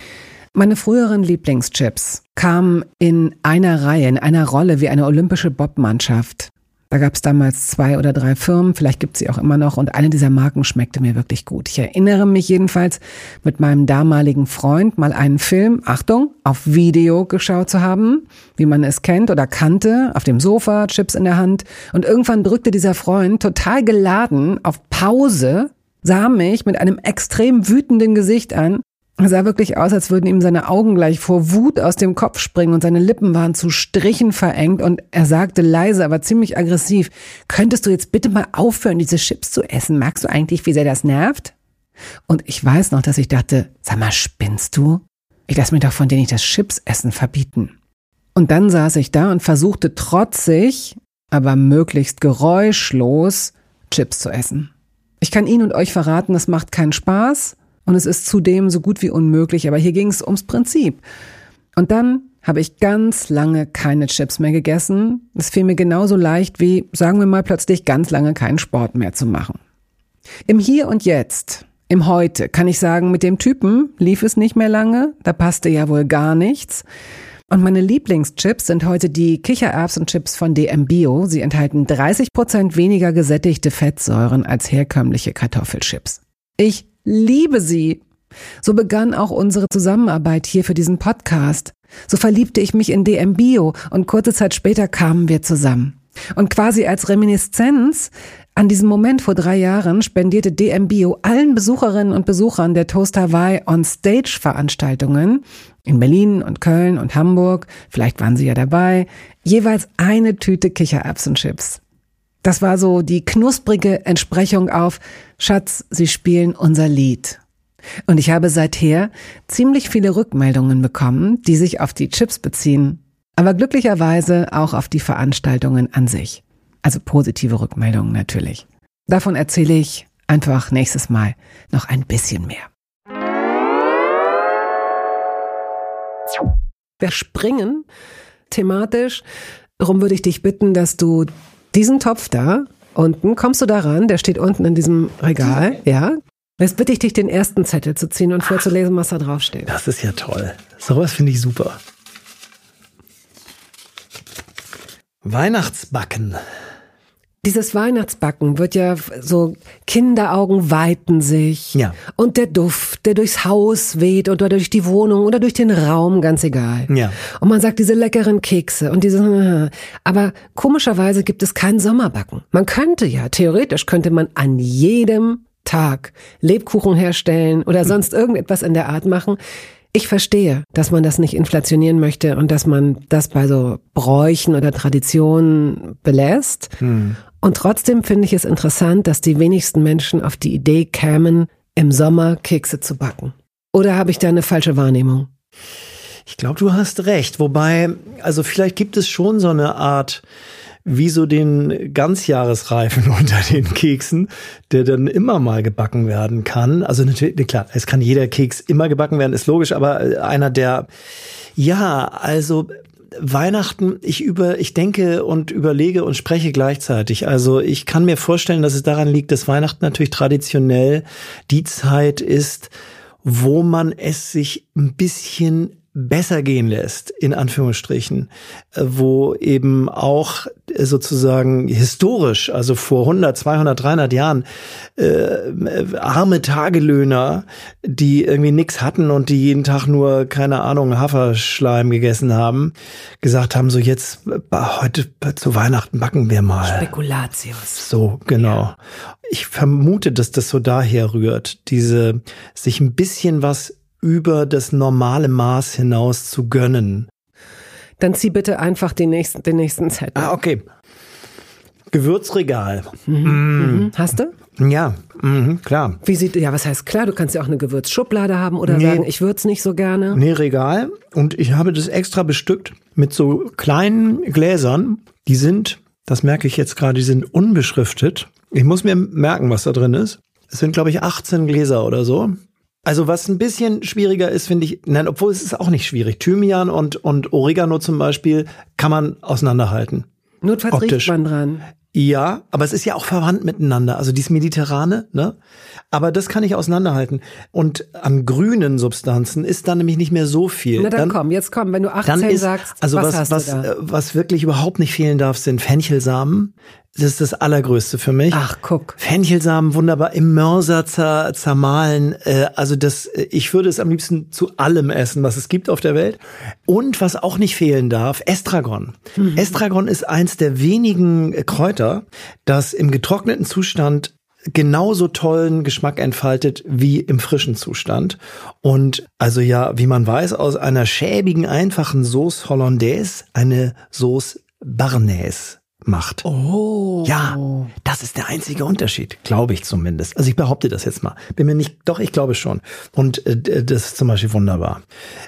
Meine früheren Lieblingschips kamen in einer Reihe, in einer Rolle wie eine olympische Bobmannschaft. Da gab es damals zwei oder drei Firmen, vielleicht gibt es sie auch immer noch und eine dieser Marken schmeckte mir wirklich gut. Ich erinnere mich jedenfalls, mit meinem damaligen Freund mal einen Film, Achtung, auf Video geschaut zu haben, wie man es kennt oder kannte, auf dem Sofa, Chips in der Hand und irgendwann drückte dieser Freund total geladen auf Pause, sah mich mit einem extrem wütenden Gesicht an. Er sah wirklich aus, als würden ihm seine Augen gleich vor Wut aus dem Kopf springen und seine Lippen waren zu Strichen verengt und er sagte leise, aber ziemlich aggressiv, könntest du jetzt bitte mal aufhören, diese Chips zu essen? Merkst du eigentlich, wie sehr das nervt? Und ich weiß noch, dass ich dachte, sag mal, spinnst du? Ich lass mir doch von dir nicht das Chips-Essen verbieten. Und dann saß ich da und versuchte trotzig, aber möglichst geräuschlos, Chips zu essen. Ich kann Ihnen und euch verraten, es macht keinen Spaß. Und es ist zudem so gut wie unmöglich, aber hier ging es ums Prinzip. Und dann habe ich ganz lange keine Chips mehr gegessen. Es fiel mir genauso leicht wie, sagen wir mal, plötzlich ganz lange keinen Sport mehr zu machen. Im Hier und Jetzt, im Heute, kann ich sagen, mit dem Typen lief es nicht mehr lange, da passte ja wohl gar nichts. Und meine Lieblingschips sind heute die Kichererbsenchips von D M Bio. Sie enthalten dreißig Prozent weniger gesättigte Fettsäuren als herkömmliche Kartoffelchips. Ich liebe sie. So begann auch unsere Zusammenarbeit hier für diesen Podcast. So verliebte ich mich in D M Bio und kurze Zeit später kamen wir zusammen. Und quasi als Reminiszenz an diesen Moment vor drei Jahren spendierte D M Bio allen Besucherinnen und Besuchern der Toast Hawaii on Stage Veranstaltungen in Berlin und Köln und Hamburg, vielleicht waren sie ja dabei, jeweils eine Tüte Kichererbsenchips. Das war so die knusprige Entsprechung auf Schatz, Sie spielen unser Lied. Und ich habe seither ziemlich viele Rückmeldungen bekommen, die sich auf die Chips beziehen, aber glücklicherweise auch auf die Veranstaltungen an sich. Also positive Rückmeldungen natürlich. Davon erzähle ich einfach nächstes Mal noch ein bisschen mehr. Wir springen thematisch. Darum würde ich dich bitten, dass du diesen Topf da unten, kommst du da ran, der steht unten in diesem Regal, ja. Jetzt bitte ich dich, den ersten Zettel zu ziehen und vorzulesen, was da drauf steht. Das ist ja toll. Sowas finde ich super. Weihnachtsbacken. Dieses Weihnachtsbacken wird ja so, Kinderaugen weiten sich. Ja. Und der Duft, der durchs Haus weht oder durch die Wohnung oder durch den Raum, ganz egal. Ja. Und man sagt diese leckeren Kekse und diese, aber komischerweise gibt es kein Sommerbacken. Man könnte ja, theoretisch könnte man an jedem Tag Lebkuchen herstellen oder sonst irgendetwas in der Art machen. Ich verstehe, dass man das nicht inflationieren möchte und dass man das bei so Bräuchen oder Traditionen belässt. Hm. Und trotzdem finde ich es interessant, dass die wenigsten Menschen auf die Idee kämen, im Sommer Kekse zu backen. Oder habe ich da eine falsche Wahrnehmung? Ich glaube, du hast recht. Wobei, also vielleicht gibt es schon so eine Art, wie so den Ganzjahresreifen unter den Keksen, der dann immer mal gebacken werden kann. Also natürlich, klar, es kann jeder Keks immer gebacken werden, ist logisch, aber einer der, ja, also Weihnachten, ich über, ich denke und überlege und spreche gleichzeitig. Also ich kann mir vorstellen, dass es daran liegt, dass Weihnachten natürlich traditionell die Zeit ist, wo man es sich ein bisschen besser gehen lässt, in Anführungsstrichen, wo eben auch sozusagen historisch, also vor hundert, zweihundert, dreihundert Jahren, äh, arme Tagelöhner, die irgendwie nix hatten und die jeden Tag nur, keine Ahnung, Haferschleim gegessen haben, gesagt haben, so jetzt, heute zu Weihnachten backen wir mal. Spekulatius. So, genau. Ja. Ich vermute, dass das so daher rührt, diese, sich ein bisschen was über das normale Maß hinaus zu gönnen. Dann zieh bitte einfach den nächsten, den nächsten Zettel. Ah, okay. Gewürzregal. Mhm. Mhm. Hast du? Ja, mhm, klar. Wie sieht, ja, was heißt klar? Du kannst ja auch eine Gewürzschublade haben oder nee. sagen, ich würze nicht so gerne. Nee, Regal. Und ich habe das extra bestückt mit so kleinen Gläsern. Die sind, das merke ich jetzt gerade, die sind unbeschriftet. Ich muss mir merken, was da drin ist. Es sind, glaube ich, achtzehn Gläser oder so. Also was ein bisschen schwieriger ist, finde ich, nein, obwohl es ist auch nicht schwierig. Thymian und, und Oregano zum Beispiel kann man auseinanderhalten. Notfalls riecht man dran. Ja, aber es ist ja auch verwandt miteinander. Also dieses Mediterrane, ne? Aber das kann ich auseinanderhalten. Und an grünen Substanzen ist dann nämlich nicht mehr so viel. Na dann, dann komm, jetzt komm, wenn du achtzehn ist, sagst, also was, was hast was, du da? Was wirklich überhaupt nicht fehlen darf, sind Fenchelsamen. Das ist das Allergrößte für mich. Ach, guck. Fenchelsamen wunderbar im Mörser zer, zermahlen. Äh, also das, ich würde es am liebsten zu allem essen, was es gibt auf der Welt. Und was auch nicht fehlen darf, Estragon. Mhm. Estragon ist eins der wenigen Kräuter, das im getrockneten Zustand genauso tollen Geschmack entfaltet wie im frischen Zustand. Und also ja, wie man weiß, aus einer schäbigen, einfachen Sauce Hollandaise eine Sauce Barnaise macht. Oh. Ja, das ist der einzige Unterschied, glaube ich zumindest. Also ich behaupte das jetzt mal. Bin mir nicht, doch, ich glaube schon. Und äh, das ist zum Beispiel wunderbar.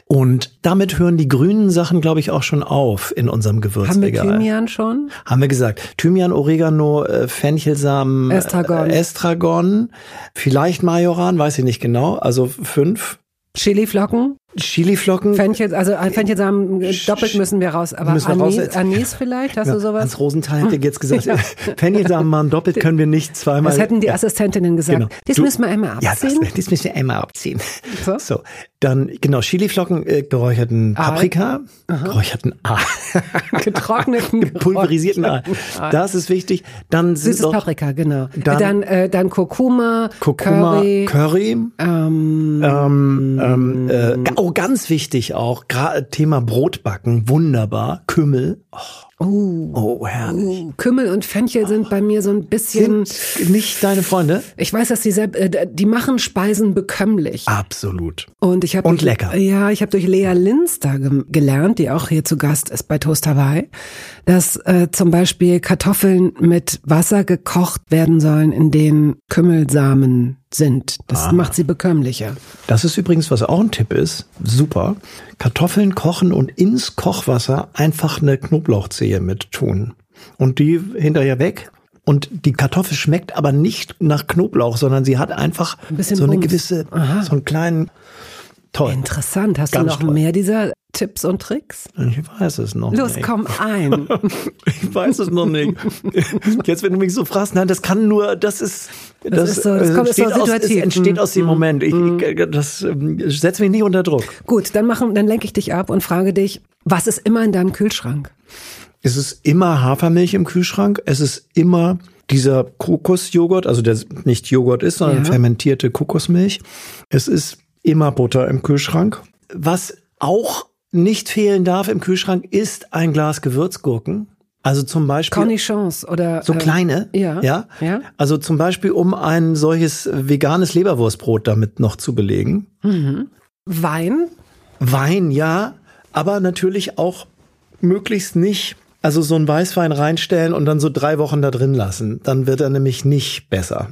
Und damit hören die grünen Sachen, glaube ich, auch schon auf in unserem Gewürzregal. Haben wir Thymian schon? Haben wir gesagt. Thymian, Oregano, äh, Fenchelsamen, Estragon. Äh, Estragon, vielleicht Majoran, weiß ich nicht genau. Also fünf. Chiliflocken? Chiliflocken. Fenchel, also Fenchelsamen doppelt müssen wir raus, aber müssen wir Anis, raus. Anis vielleicht, hast ja, du sowas? Hans Rosenthal hätte jetzt gesagt, ja. Fenchelsamen machen doppelt können wir nicht zweimal. Das hätten die ja. Assistentinnen gesagt. Genau. Das du, müssen wir einmal abziehen. Ja, das, das müssen wir einmal abziehen. So, so dann genau Chiliflocken, äh, geräucherten Paprika, Aal. geräucherten Aal. Getrockneten, gepulverisierten Aal. Das ist wichtig. Dann sind süßes noch, Paprika, genau. Dann, dann, äh, dann Kurkuma, Kurkuma, Curry. Curry Ähm, ähm, ähm, äh, oh, ganz wichtig auch, gerade Thema Brotbacken, wunderbar. Kümmel. Oh. Oh, oh, herrlich. Oh, Kümmel und Fenchel sind bei mir so ein bisschen... Sind nicht deine Freunde? Ich weiß, dass die sehr, äh, die machen Speisen bekömmlich. Absolut. Und ich habe und lecker. Ja, ich habe durch Lea Linz da ge- gelernt, die auch hier zu Gast ist bei Toast Hawaii, dass äh, zum Beispiel Kartoffeln mit Wasser gekocht werden sollen, in denen Kümmelsamen sind. Das ah. macht sie bekömmlicher. Das ist übrigens, was auch ein Tipp ist, super. Kartoffeln kochen und ins Kochwasser einfach eine Knoblauchzehe mit tun. Und die hinterher weg. Und die Kartoffel schmeckt aber nicht nach Knoblauch, sondern sie hat einfach ein bisschen so eine Bums. gewisse, Aha. so einen kleinen, toll. Interessant. Hast Ganz du noch toll. mehr dieser Tipps und Tricks? Ich weiß es noch Los, nicht. komm ein. Ich weiß es noch nicht. Jetzt, wenn du mich so fragst, nein, das kann nur, das ist, das, das ist so, das kommt, entsteht, ist so aus, es situativ. entsteht aus dem mm. Moment. Ich, ich, das setzt mich nicht unter Druck. Gut, dann machen, dann lenke ich dich ab und frage dich, was ist immer in deinem Kühlschrank? Es ist immer Hafermilch im Kühlschrank. Es ist immer dieser Kokosjoghurt, also der nicht Joghurt ist, sondern Ja. fermentierte Kokosmilch. Es ist immer Butter im Kühlschrank. Was auch nicht fehlen darf im Kühlschrank, ist ein Glas Gewürzgurken. Also zum Beispiel Cornichons oder so äh, kleine, ja, ja, ja. Also zum Beispiel, um ein solches veganes Leberwurstbrot damit noch zu belegen. Mhm. Wein? Wein, ja, aber natürlich auch möglichst nicht, also so einen Weißwein reinstellen und dann so drei Wochen da drin lassen. Dann wird er nämlich nicht besser.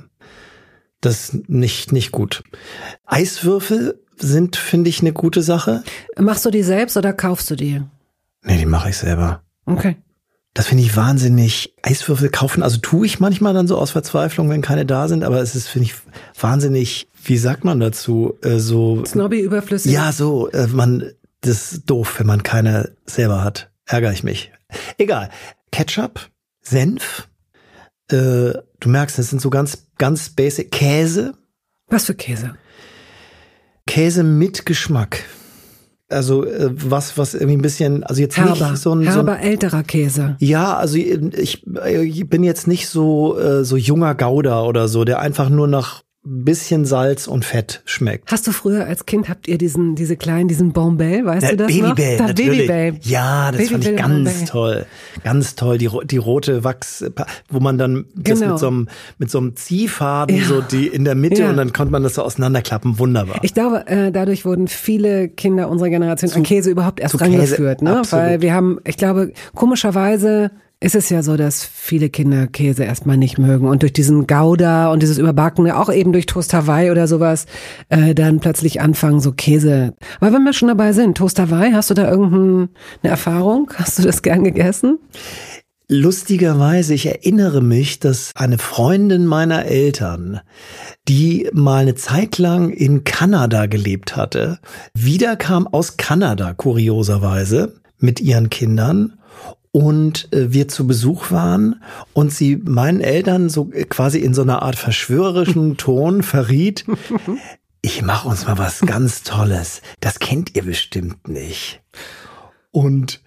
Das ist nicht, nicht gut. Eiswürfel sind, finde ich, eine gute Sache. Machst du die selbst oder kaufst du die? Nee, die mache ich selber. Okay. Das finde ich wahnsinnig. Eiswürfel kaufen, also tue ich manchmal dann so aus Verzweiflung, wenn keine da sind, aber es ist, finde ich, wahnsinnig, wie sagt man dazu, äh, so... Snobby überflüssig? Ja, so, äh, man, das ist doof, wenn man keine selber hat. Ärgere ich mich. Egal. Ketchup, Senf, äh, du merkst, das sind so ganz, ganz basic. Käse. Was für Käse? Käse mit Geschmack. Also äh, was, was irgendwie ein bisschen, also jetzt herber, nicht so ein... herber so ein, älterer Käse. Ja, also ich, ich bin jetzt nicht so, äh, so junger Gouda oder so, der einfach nur nach bisschen Salz und Fett schmeckt. Hast du früher als Kind, habt ihr diesen, diese kleinen, diesen Bombay, weißt ja, du das Babybel, noch? natürlich. Babybel. Ja, das Babybel fand ich ganz Bombay. toll. Ganz toll. Die, die rote Wachs, wo man dann das Genau. mit so einem, mit so einem Ziehfaden Ja. so die in der Mitte Ja. und dann konnte man das so auseinanderklappen. Wunderbar. Ich glaube, äh, dadurch wurden viele Kinder unserer Generation an Käse überhaupt erst zu rangeführt, Käse, ne? absolut. Weil wir haben, ich glaube, komischerweise ist es ja so, dass viele Kinder Käse erstmal nicht mögen und durch diesen Gouda und dieses Überbackene, auch eben durch Toast Hawaii oder sowas, äh, dann plötzlich anfangen, so Käse. Aber wenn wir schon dabei sind, Toast Hawaii, hast du da irgendeine Erfahrung? Hast du das gern gegessen? Lustigerweise, ich erinnere mich, dass eine Freundin meiner Eltern, die mal eine Zeit lang in Kanada gelebt hatte, wiederkam aus Kanada, kurioserweise, mit ihren Kindern. Und äh, wir zu Besuch waren und sie meinen Eltern so quasi in so einer Art verschwörerischen Ton verriet, ich mache uns mal was ganz Tolles. Das kennt ihr bestimmt nicht. Und,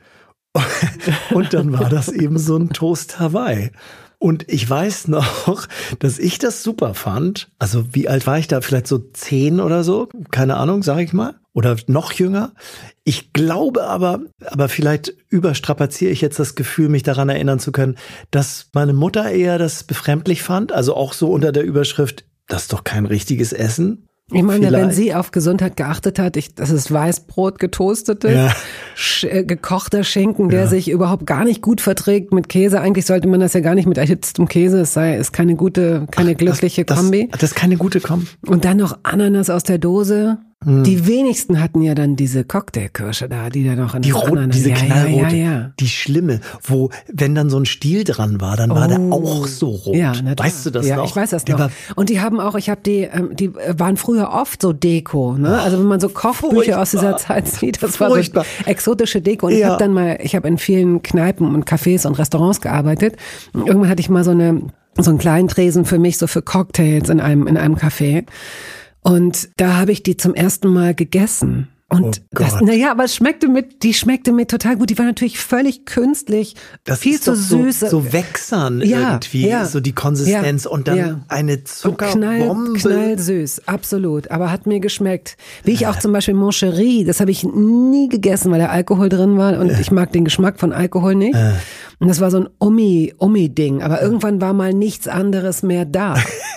und dann war das eben so ein Toast Hawaii. Und ich weiß noch, dass ich das super fand. Also wie alt war ich da? Vielleicht so zehn oder so? Keine Ahnung, sag ich mal. Oder noch jünger. Ich glaube aber, aber vielleicht überstrapaziere ich jetzt das Gefühl, mich daran erinnern zu können, dass meine Mutter eher das befremdlich fand. Also auch so unter der Überschrift, das ist doch kein richtiges Essen. Ich meine, Vielleicht. wenn sie auf Gesundheit geachtet hat, ich, das ist Weißbrot, getoastetes, Ja. sch, äh, gekochter Schinken, der Ja. sich überhaupt gar nicht gut verträgt mit Käse. Eigentlich sollte man das ja gar nicht mit erhitztem Käse, es sei, ist keine gute, keine glückliche das, Kombi. Das, das ist keine gute Kombi. Und dann noch Ananas aus der Dose. Hm. Die wenigsten hatten ja dann diese Cocktailkirsche da, die da noch in Die das rot, Ananas. diese ja, knallrote, ja, ja, ja. die schlimme, wo, wenn dann so ein Stiel dran war, dann war der auch so rot. Ja, na klar. Weißt du das ja, noch? ich weiß das Der noch. war Und die haben auch, ich habe die, ähm, die waren früher oft so Deko, ne? Also wenn man so Kochbücher aus dieser Zeit sieht, das Furchtbar. war so exotische Deko. Und ich Ja. habe dann mal, ich habe in vielen Kneipen und Cafés und Restaurants gearbeitet. Und irgendwann hatte ich mal so eine, so einen kleinen Tresen für mich, so für Cocktails in einem, in einem Café. Und da habe ich die zum ersten Mal gegessen. Und Oh das, Gott. naja, aber es schmeckte mit, die schmeckte mir total gut. Die war natürlich völlig künstlich, Das viel ist zu doch so, süß. so wächsern Ja, irgendwie, ja. so die Konsistenz Ja, und dann ja. eine Und knall, Zuckerbombe. knallsüß, absolut. Aber hat mir geschmeckt. Wie ich auch zum Beispiel Moncherie, das habe ich nie gegessen, weil da Alkohol drin war und ich mag den Geschmack von Alkohol nicht. Und das war so ein Omi, Omi-Ding. Aber irgendwann war mal nichts anderes mehr da.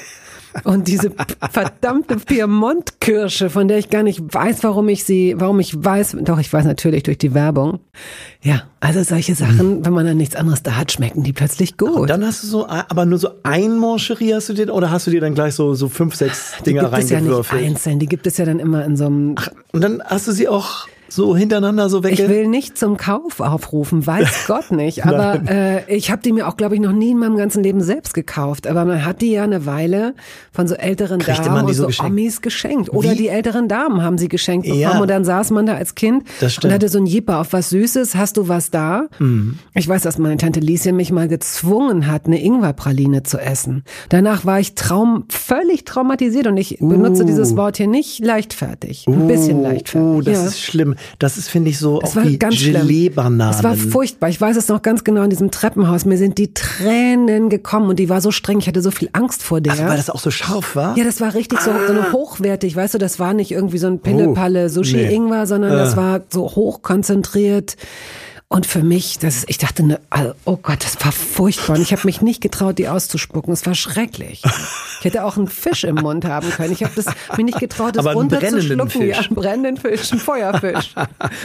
Und diese verdammte Piemont-Kirsche, von der ich gar nicht weiß, warum ich sie, warum ich weiß, doch ich weiß natürlich durch die Werbung. Ja, also solche Sachen, wenn man dann nichts anderes da hat, schmecken die plötzlich gut. Und dann hast du so, aber nur so ein Moncherie hast du dir, oder hast du dir dann gleich so, so fünf, sechs die Dinger gibt es ja nicht reingewürfelt? einzeln, die gibt es ja dann immer in so einem... Ach, und dann hast du sie auch so hintereinander so wegge... Ich will nicht zum Kauf aufrufen, weiß Gott nicht. Aber äh, ich habe die mir auch, glaube ich, noch nie in meinem ganzen Leben selbst gekauft. Aber man hat die ja eine Weile von so älteren Kriegte Damen man die und so so geschenkt? Omis geschenkt. Oder Wie? die älteren Damen haben sie geschenkt bekommen. Ja. Und dann saß man da als Kind Das stimmt. und hatte so ein Jipper auf was Süßes. Hast du was da? Mhm. Ich weiß, dass meine Tante Lieschen mich mal gezwungen hat, eine Ingwerpraline zu essen. Danach war ich traum völlig traumatisiert. Und ich benutze Uh. dieses Wort hier nicht leichtfertig. Ein bisschen leichtfertig. Uh, das ja. ist schlimm. Das ist, finde ich, so Es auch war wie ganz schlimm. Gelee-Bananen. Es war furchtbar. Ich weiß es noch ganz genau in diesem Treppenhaus. Mir sind die Tränen gekommen und die war so streng. Ich hatte so viel Angst vor der. Ach, weil das auch so scharf war? Ja, das war richtig so, so eine hochwertig, weißt du, das war nicht irgendwie so ein Pille-Palle Sushi-Ingwer, sondern Äh. das war so hochkonzentriert. Und für mich, das ist, ich dachte, ne, oh Gott, das war furchtbar. Und ich habe mich nicht getraut, die auszuspucken. Es war schrecklich. Ich hätte auch einen Fisch im Mund haben können. Ich habe das mir nicht getraut, das Aber einen brennenden runterzuschlucken. Fisch. Ja, einen brennenden Fisch, einen Feuerfisch.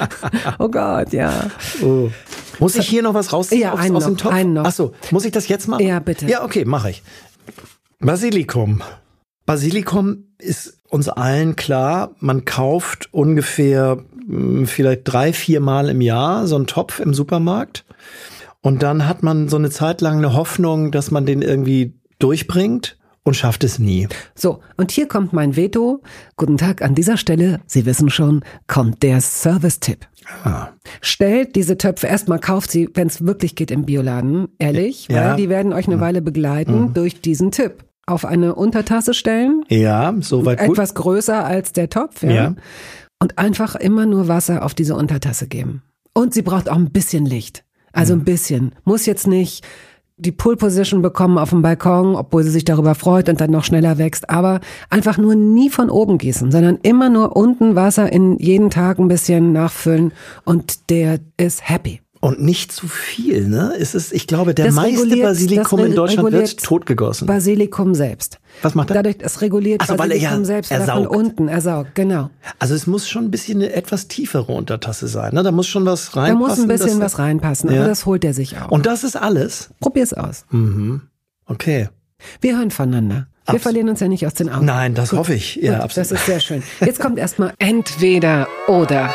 Oh Gott, ja. Oh. Muss ich hier noch was rausziehen Ja, aus, einen aus dem noch, Topf? einen noch. Ach so, muss ich das jetzt machen? Ja, bitte. Ja, okay, mache ich. Basilikum. Basilikum ist uns allen klar, man kauft ungefähr mh, vielleicht drei, vier Mal im Jahr so einen Topf im Supermarkt und dann hat man so eine Zeit lang eine Hoffnung, dass man den irgendwie durchbringt und schafft es nie. So, und hier kommt mein Veto. Guten Tag, an dieser Stelle, Sie wissen schon, kommt der Service-Tipp. Ah. Stellt diese Töpfe, erstmal kauft sie, wenn es wirklich geht, im Bioladen, ehrlich, Ja. weil die werden euch eine Weile begleiten durch diesen Tipp. auf eine Untertasse stellen. Ja, soweit gut. Etwas größer als der Topf. Ja. Ja. Und einfach immer nur Wasser auf diese Untertasse geben. Und sie braucht auch ein bisschen Licht. Also ein bisschen. Muss jetzt nicht die Pull-Position bekommen auf dem Balkon, obwohl sie sich darüber freut und dann noch schneller wächst. Aber einfach nur nie von oben gießen, sondern immer nur unten Wasser in jeden Tag ein bisschen nachfüllen und der ist happy. Und nicht zu viel, ne? Es ist, ich glaube, der Das meiste reguliert- Basilikum das in Deutschland reguliert wird totgegossen. Basilikum selbst. Was macht er? Dadurch, es reguliert Ach so, weil er Basilikum ja- selbst, er weil er von saugt. unten, er saugt, genau. Also es muss schon ein bisschen eine etwas tiefere Untertasse sein, ne? Da muss schon was Da reinpassen. muss ein bisschen dass- was reinpassen, Ja. aber das holt er sich auch. Und das ist alles? Probier's aus. Mhm. Okay. Wir hören voneinander. Wir Abs- verlieren uns ja nicht aus den Augen. Nein, das hoffe ich. Ja, Gut, absolut. das ist sehr schön. Jetzt kommt erstmal entweder oder.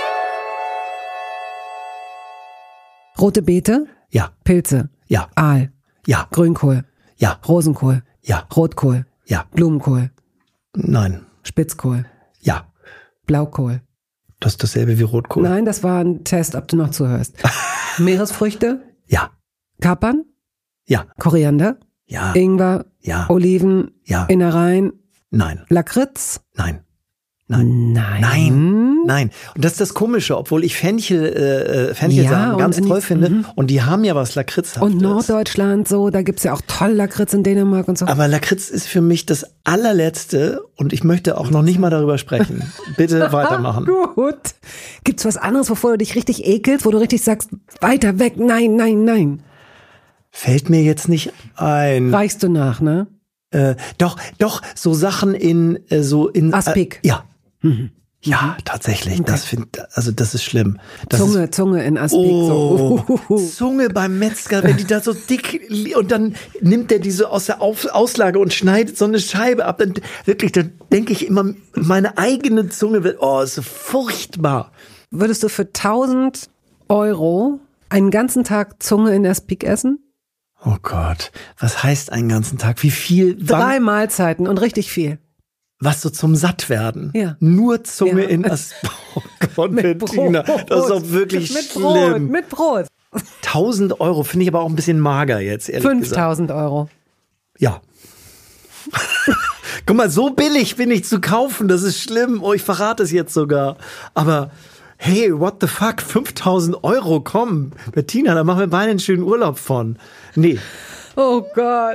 Rote Beete, Ja, Pilze, ja, Aal, ja, Grünkohl, ja, Rosenkohl, ja, Rotkohl, ja. Blumenkohl, Nein. Spitzkohl, Ja. Blaukohl. Das ist dasselbe wie Rotkohl. Nein, das war ein Test, ob du noch zuhörst. Meeresfrüchte, Ja, Kapern, ja, Koriander, ja, Ingwer, ja, Oliven, ja. Innereien, Nein, Lakritz. nein, nein. Nein. Nein, nein. Und das ist das Komische, obwohl ich Fenchel, äh, Fenchelsamen Ja, ganz und- toll und- finde. mhm. Und die haben ja was Lakritzhaftes. Und Norddeutschland so, da gibt's ja auch toll Lakritz in Dänemark und so. Aber Lakritz ist für mich das allerletzte und ich möchte auch noch nicht mal darüber sprechen. Bitte weitermachen. Gut. Gibt's was anderes, wovor du dich richtig ekelst, wo du richtig sagst, weiter weg, nein, nein, nein. Fällt mir jetzt nicht ein. Reichst du nach, ne? Äh, doch, doch, so Sachen in, äh, so in. Aspik. Äh, ja. Ja, tatsächlich. Das find, also das ist schlimm. Das Zunge, ist, Zunge in Aspik. Oh, So. Zunge beim Metzger, wenn die da so dick li- und dann nimmt der diese aus der Auf Auslage und schneidet so eine Scheibe ab. Dann wirklich, dann denke ich immer, meine eigene Zunge wird, oh, ist so furchtbar. Würdest du für tausend Euro einen ganzen Tag Zunge in Aspik essen? Oh Gott, was heißt einen ganzen Tag? Wie viel? Drei Wann, Mahlzeiten und richtig viel. was so zum Sattwerden? Ja. Nur Zunge Ja. in das. Oh Gott, Bettina, Brot. das ist doch wirklich mit Brot, schlimm. mit Brot. Tausend Euro finde ich aber auch ein bisschen mager jetzt, ehrlich gesagt. fünftausend Euro. Ja. Guck mal, so billig bin ich zu kaufen, das ist schlimm. Oh, ich verrate es jetzt sogar. Aber hey, what the fuck, fünftausend Euro, komm. Bettina, da machen wir beide einen schönen Urlaub von. Nee, Oh Gott.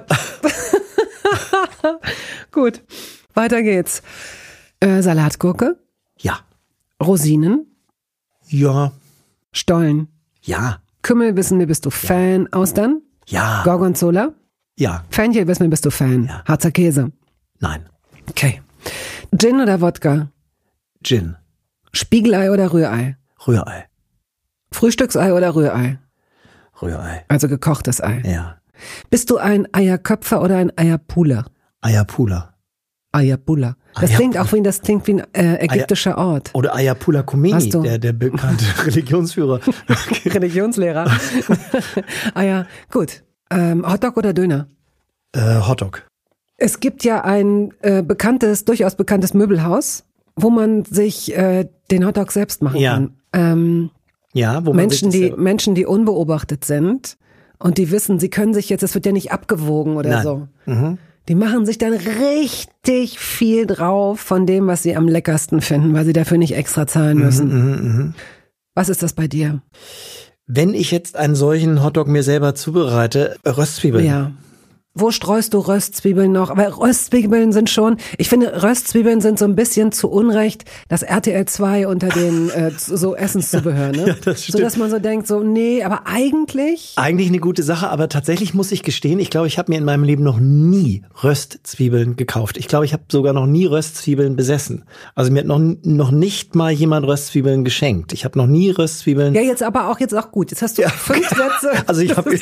Gut, weiter geht's. Äh, Salatgurke, ja, Rosinen, ja, Stollen, ja, Kümmel, wissen wir, bist du Fan, Austern, ja, Gorgonzola, ja, Fenchel, wissen wir, bist du Fan, Ja. Harzer Käse. nein, Okay. Gin oder Wodka, Gin, Spiegelei oder Rührei, Rührei, Frühstücksei oder Rührei, Rührei, also gekochtes Ei. ja, Bist du ein Eierköpfer oder ein Eierpuler? Ayapula. Ayapula. Das Ayapula. klingt auch wie, das klingt wie ein äh, ägyptischer Ort. Oder Ayapula Khomeini, Hast du- der, der bekannte Religionsführer. Religionslehrer. Eier, gut. Ähm, Hotdog oder Döner? äh, Hotdog. Es gibt ja ein äh, bekanntes, durchaus bekanntes Möbelhaus, wo man sich äh, den Hotdog selbst machen Ja. kann. Ähm, Ja, wo man Menschen, sich die, das- Menschen, die unbeobachtet sind und die wissen, sie können sich jetzt, es wird ja nicht abgewogen oder Nein. so. Mhm. Die machen sich dann richtig viel drauf von dem, was sie am leckersten finden, weil sie dafür nicht extra zahlen müssen. Mhm, mhm. Was ist das bei dir? Wenn ich jetzt einen solchen Hotdog mir selber zubereite, Röstzwiebeln. Ja. Wo streust du Röstzwiebeln noch? Aber Röstzwiebeln sind schon, ich finde, Röstzwiebeln sind so ein bisschen zu Unrecht das R T L zwei unter den äh, so Essenszubehör, ne? Ja, das so stimmt. dass man so denkt, so, nee, aber eigentlich, Eigentlich eine gute Sache, aber tatsächlich muss ich gestehen, ich glaube, ich habe mir in meinem Leben noch nie Röstzwiebeln gekauft. Ich glaube, ich habe sogar noch nie Röstzwiebeln besessen. Also mir hat noch, noch nicht mal jemand Röstzwiebeln geschenkt. Ich habe noch nie Röstzwiebeln. ja, jetzt aber auch, jetzt auch gut. Jetzt hast du fünf Sätze. Also ich habe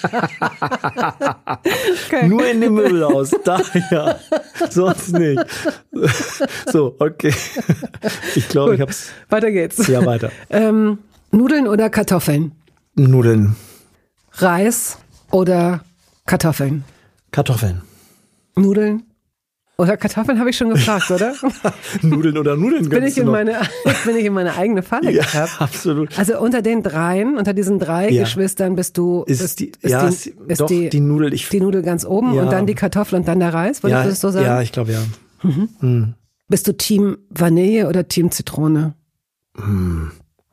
Okay. nur in dem Möbelhaus, da ja, sonst nicht. So, okay. Ich glaube, ich habe es. Weiter geht's. Ja, weiter. Ähm, Nudeln oder Kartoffeln? Nudeln, Reis oder Kartoffeln? Kartoffeln, Nudeln, Oder Kartoffeln habe ich schon gefragt, oder? Nudeln oder Nudeln. Bin ich, in meine, bin ich in meine eigene Falle ja, getappt. Absolut. Also unter den dreien, unter diesen drei ja. Geschwistern bist du, ist bist, die, ist ja, die, ist doch, die, die Nudel. Ich, die Nudel ganz oben ja. und dann die Kartoffel und dann der Reis, würdest ja, du das so sagen? Ja, ich glaube ja. Mhm. Hm. Bist du Team Vanille oder Team Zitrone? Hm.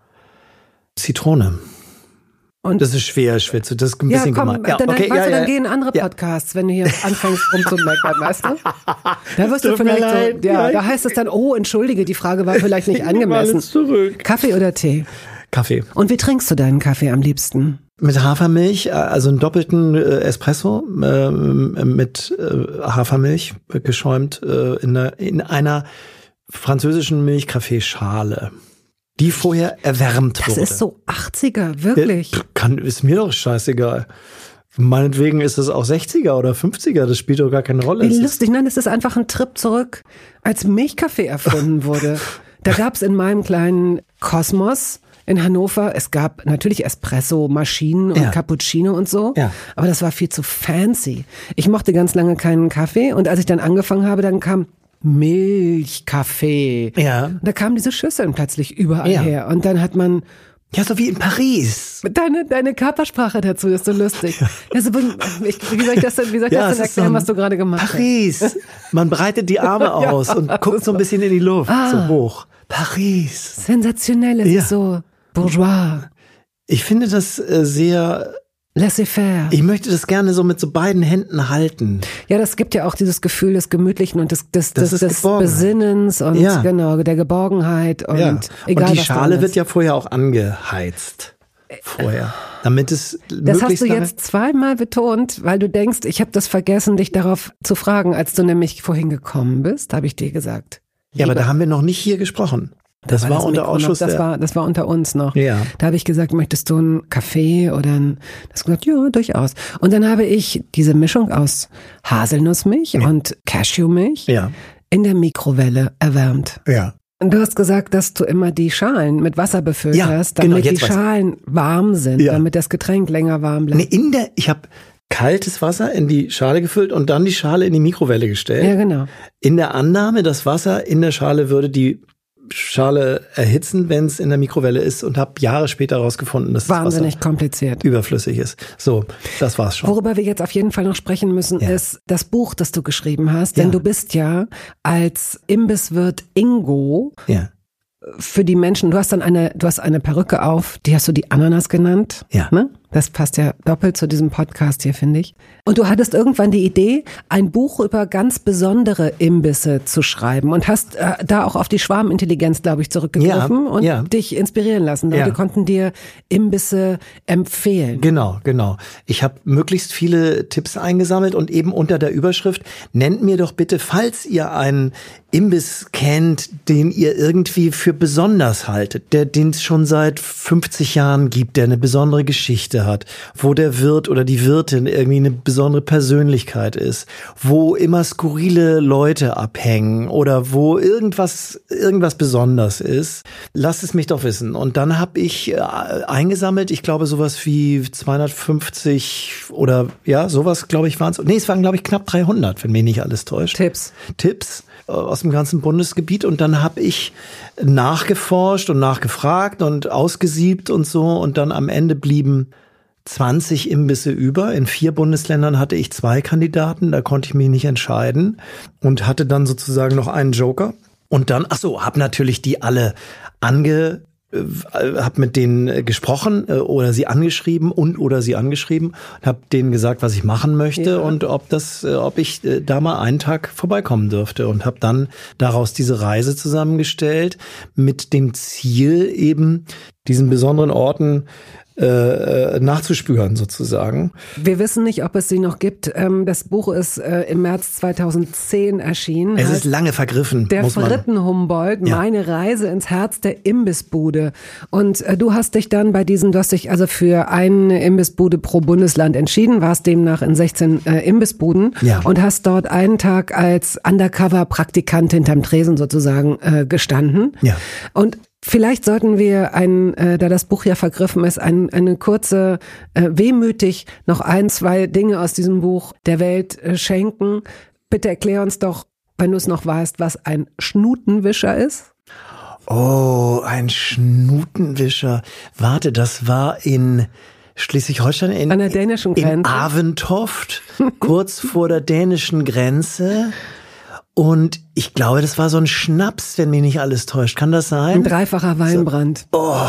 Zitrone. Und das ist schwer, Schwitze. Das ist ein bisschen ja, komm, gemein. Ja, dann, okay, weißt ja, du, dann ja, gehen andere Podcasts, ja. wenn du hier anfängst rumzumeckern, weißt du? Da wirst du vielleicht leid, so, ja, ja, da heißt es dann, oh, entschuldige, die Frage war vielleicht nicht angemessen. Zurück. Kaffee oder Tee? Kaffee. Und wie trinkst du deinen Kaffee am liebsten? Mit Hafermilch, also einen doppelten äh, Espresso äh, mit äh, Hafermilch äh, geschäumt äh, in, einer, in einer französischen Milchkaffeeschale, die vorher erwärmt das wurde. Das ist so achtziger, wirklich. Ja, kann, ist mir doch scheißegal. Meinetwegen ist es auch sechziger oder fünfziger, das spielt doch gar keine Rolle. Wie lustig, nein, es ist einfach ein Trip zurück, als Milchkaffee erfunden wurde. Da gab es in meinem kleinen Kosmos in Hannover, es gab natürlich Espresso-Maschinen und ja. Cappuccino und so, ja. aber das war viel zu fancy. Ich mochte ganz lange keinen Kaffee und als ich dann angefangen habe, dann kam Milchkaffee. Ja. Und da kamen diese Schüsseln plötzlich überall ja. her und dann hat man ja, so wie in Paris. Deine, deine Körpersprache dazu ist so lustig. Ja. Ja, so, ich, wie soll ich das denn, wie soll ich ja, das denn erklären, so was du gerade gemacht Paris. hast? Paris. Man breitet die Arme aus ja, und guckt so ein bisschen in die Luft, ah, so hoch. Paris. Sensationell, es ja. ist so bourgeois. Ich finde das äh, sehr laissez-faire. Ich möchte das gerne so mit so beiden Händen halten. Ja, das gibt ja auch dieses Gefühl des Gemütlichen und des, des, das des, des Besinnens und ja. genau, der Geborgenheit und ja. egal Und die was Schale wird ja vorher auch angeheizt. Vorher. Damit es Das hast du jetzt zweimal betont, weil du denkst, ich habe das vergessen, dich darauf zu fragen, als du nämlich vorhin gekommen bist, habe ich dir gesagt. Ja, aber da haben wir noch nicht hier gesprochen. Das da war, war das unter Ausschuss. Noch, das, war, das war unter uns noch. Ja. Da habe ich gesagt, möchtest du einen Kaffee oder ein, das gesagt, ja, durchaus. Und dann habe ich diese Mischung aus Haselnussmilch ja. und Cashewmilch ja. in der Mikrowelle erwärmt. Ja. Und du hast gesagt, dass du immer die Schalen mit Wasser befüllt ja, hast, damit genau, die Schalen warm sind, ja. damit das Getränk länger warm bleibt. Nee, in der, ich habe kaltes Wasser in die Schale gefüllt und dann die Schale in die Mikrowelle gestellt. Ja, genau. In der Annahme, das Wasser in der Schale würde die Schale erhitzen, wenn es in der Mikrowelle ist, und habe Jahre später herausgefunden, dass wahnsinnig das Wasser kompliziert überflüssig ist. So, das war's schon. Worüber wir jetzt auf jeden Fall noch sprechen müssen, ja. ist das Buch, das du geschrieben hast. Denn ja. du bist ja als Imbisswirt Ingo ja. für die Menschen, du hast dann eine, du hast eine Perücke auf, die hast du die Ananas genannt. Ja. Ne? Das passt ja doppelt zu diesem Podcast hier, finde ich. Und du hattest irgendwann die Idee, ein Buch über ganz besondere Imbisse zu schreiben und hast äh, da auch auf die Schwarmintelligenz, glaube ich, zurückgegriffen ja, und ja. dich inspirieren lassen. Leute ja. konnten dir Imbisse empfehlen. Genau, genau. Ich habe möglichst viele Tipps eingesammelt und eben unter der Überschrift, nennt mir doch bitte, falls ihr einen Imbiss kennt, den ihr irgendwie für besonders haltet, der den es schon seit fünfzig Jahren gibt, der eine besondere Geschichte hat, wo der Wirt oder die Wirtin irgendwie eine besondere Persönlichkeit ist, wo immer skurrile Leute abhängen oder wo irgendwas irgendwas besonders ist, lasst es mich doch wissen. Und dann habe ich äh, eingesammelt, ich glaube sowas wie zweihundertfünfzig oder ja, sowas glaube ich waren es. Nee, es waren glaube ich knapp dreihundert, wenn mich nicht alles täuscht. Tipps. Tipps aus dem ganzen Bundesgebiet, und dann habe ich nachgeforscht und nachgefragt und ausgesiebt und so, und dann am Ende blieben zwanzig Imbisse über. In vier Bundesländern hatte ich zwei Kandidaten, da konnte ich mich nicht entscheiden und hatte dann sozusagen noch einen Joker. Und dann, ach so, habe natürlich die alle ange habe mit denen gesprochen oder sie angeschrieben und oder sie angeschrieben und habe denen gesagt, was ich machen möchte ja. und ob das, ob ich da mal einen Tag vorbeikommen dürfte, und habe dann daraus diese Reise zusammengestellt mit dem Ziel, eben diesen besonderen Orten äh, nachzuspüren sozusagen. Wir wissen nicht, ob es sie noch gibt. Das Buch ist im März zweitausendzehn erschienen. Es ist lange vergriffen. Der muss man. Fritten-Humboldt, ja. meine Reise ins Herz der Imbissbude. Und du hast dich dann bei diesen, du hast dich also für eine Imbissbude pro Bundesland entschieden, warst demnach in sechzehn äh, Imbissbuden ja. und hast dort einen Tag als Undercover-Praktikant hinterm Tresen sozusagen äh, gestanden. Ja. Und vielleicht sollten wir, ein, äh, da das Buch ja vergriffen ist, ein, eine kurze, äh, wehmütig noch ein, zwei Dinge aus diesem Buch der Welt äh, schenken. Bitte erklär uns doch, wenn du es noch weißt, was ein Schnutenwischer ist? Oh, ein Schnutenwischer. Warte, das war in Schleswig-Holstein, in, an der dänischen Grenze. in Aventoft, kurz vor der dänischen Grenze. Und ich glaube, das war so ein Schnaps, wenn mich nicht alles täuscht. Kann das sein? Ein dreifacher Weinbrand. So. Oh.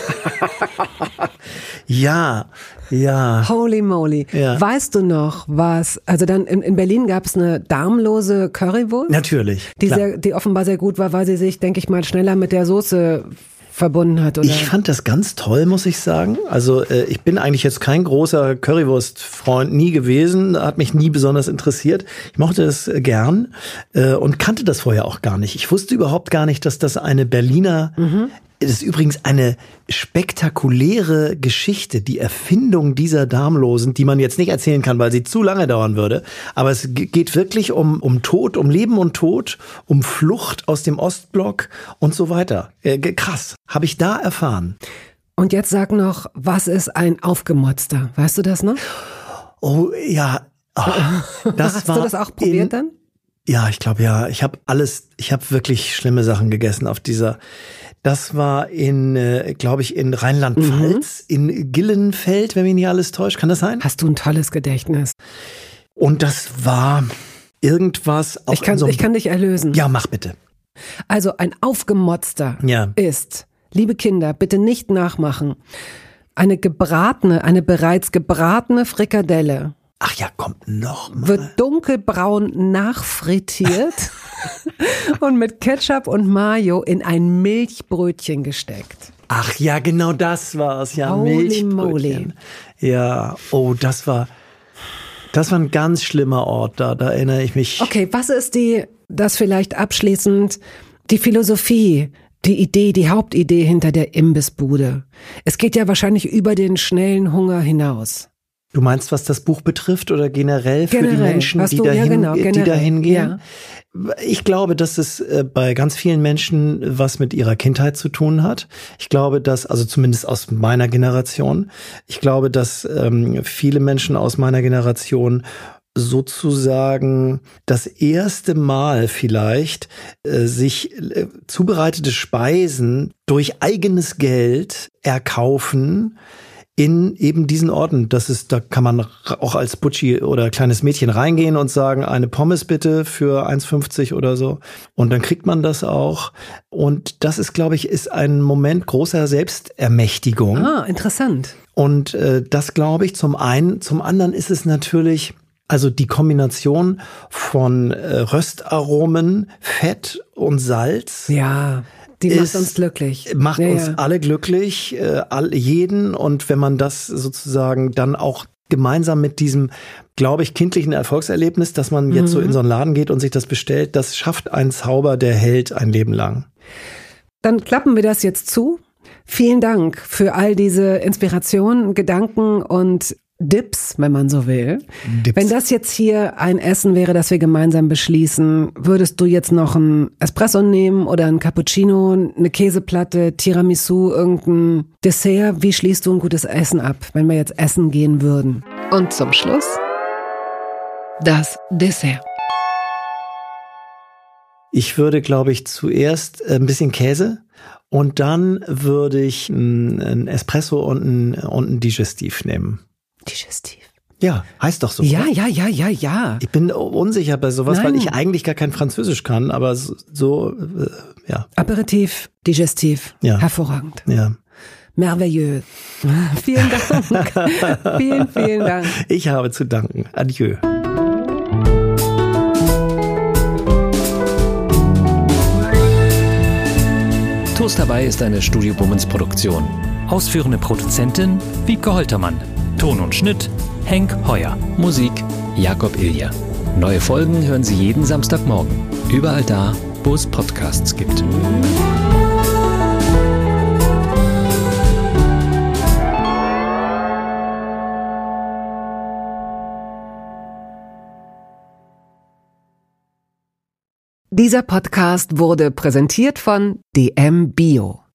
Ja, ja. Holy moly. Ja. Weißt du noch, was, also dann in, in Berlin gab es eine darmlose Currywurst? Natürlich. Die, sehr, die offenbar sehr gut war, weil sie sich, denke ich mal, schneller mit der Soße verbunden hat, oder? Ich fand das ganz toll, muss ich sagen. Also äh, ich bin eigentlich jetzt kein großer Currywurst-Freund nie gewesen, hat mich nie besonders interessiert. Ich mochte das äh, gern äh, und kannte das vorher auch gar nicht. Ich wusste überhaupt gar nicht, dass das eine Berliner, mhm. das ist übrigens eine spektakuläre Geschichte, die Erfindung dieser Darmlosen, die man jetzt nicht erzählen kann, weil sie zu lange dauern würde. Aber es geht wirklich um, um Tod, um Leben und Tod, um Flucht aus dem Ostblock und so weiter. Äh, krass, habe ich da erfahren. Und jetzt sag noch, was ist ein Aufgemotzter? Weißt du das noch? Oh ja, oh, das Hast war du das auch probiert in, dann? Ja, ich glaube ja. Ich habe alles, ich habe wirklich schlimme Sachen gegessen auf dieser. Das war in, äh, glaube ich, in Rheinland-Pfalz, mhm. in Gillenfeld, wenn mich nicht alles täuscht. Kann das sein? Hast du ein tolles Gedächtnis. Und das war irgendwas. Auch ich, kann, so ich kann dich erlösen. Ja, mach bitte. Also ein Aufgemotzter ja. ist, liebe Kinder, bitte nicht nachmachen, eine gebratene, eine bereits gebratene Frikadelle. Ach ja, kommt noch mal. Wird dunkelbraun nachfrittiert und mit Ketchup und Mayo in ein Milchbrötchen gesteckt. Ach ja, genau das war's. Ja, Holy Milchbrötchen. moly. Ja, oh, das war, das war ein ganz schlimmer Ort da, da erinnere ich mich. Okay, was ist die, das vielleicht abschließend, die Philosophie, die Idee, die Hauptidee hinter der Imbissbude? Es geht ja wahrscheinlich über den schnellen Hunger hinaus. Du meinst, was das Buch betrifft oder generell für generell, die Menschen, die, du, dahin, ja, genau, die generell, dahin gehen? Ja. Ich glaube, dass es äh, bei ganz vielen Menschen was mit ihrer Kindheit zu tun hat. Ich glaube, dass, also zumindest aus meiner Generation, ich glaube, dass ähm, viele Menschen aus meiner Generation sozusagen das erste Mal vielleicht äh, sich äh, zubereitete Speisen durch eigenes Geld erkaufen, in eben diesen Orten. Das ist, da kann man auch als Butschi oder kleines Mädchen reingehen und sagen, eine Pommes bitte für eins fünfzig oder so. Und dann kriegt man das auch. Und das ist, glaube ich, ist ein Moment großer Selbstermächtigung. Ah, interessant. Und äh, das glaube ich zum einen. Zum anderen ist es natürlich, also die Kombination von äh, Röstaromen, Fett und Salz. Ja. Die macht uns glücklich. Macht ja, uns ja. alle glücklich, äh, all, jeden. Und wenn man das sozusagen dann auch gemeinsam mit diesem, glaube ich, kindlichen Erfolgserlebnis, dass man jetzt mhm. so in so einen Laden geht und sich das bestellt, das schafft einen Zauber, der hält ein Leben lang. Dann klappen wir das jetzt zu. Vielen Dank für all diese Inspirationen, Gedanken und Dips, wenn man so will. Dips. Wenn das jetzt hier ein Essen wäre, das wir gemeinsam beschließen, würdest du jetzt noch ein Espresso nehmen oder ein Cappuccino, eine Käseplatte, Tiramisu, irgendein Dessert? Wie schließt du ein gutes Essen ab, wenn wir jetzt essen gehen würden? Und zum Schluss das Dessert. Ich würde, glaube ich, zuerst ein bisschen Käse und dann würde ich ein Espresso und ein, und ein Digestif nehmen. Digestiv. Ja, heißt doch so. Ja, ja, ja, ja, ja. Ich bin unsicher bei sowas, Nein. weil ich eigentlich gar kein Französisch kann, aber so, so äh, ja. Aperitif, Digestiv, ja. hervorragend. Ja. Merveilleux. Vielen Dank. vielen, vielen Dank. Ich habe zu danken. Adieu. Toast dabei ist eine Studio Bummens Produktion. Ausführende Produzentin Wiebke Holtermann. Ton und Schnitt Henk Heuer. Musik Jakob Ilja. Neue Folgen hören Sie jeden Samstagmorgen. Überall da, wo es Podcasts gibt. Dieser Podcast wurde präsentiert von D M Bio.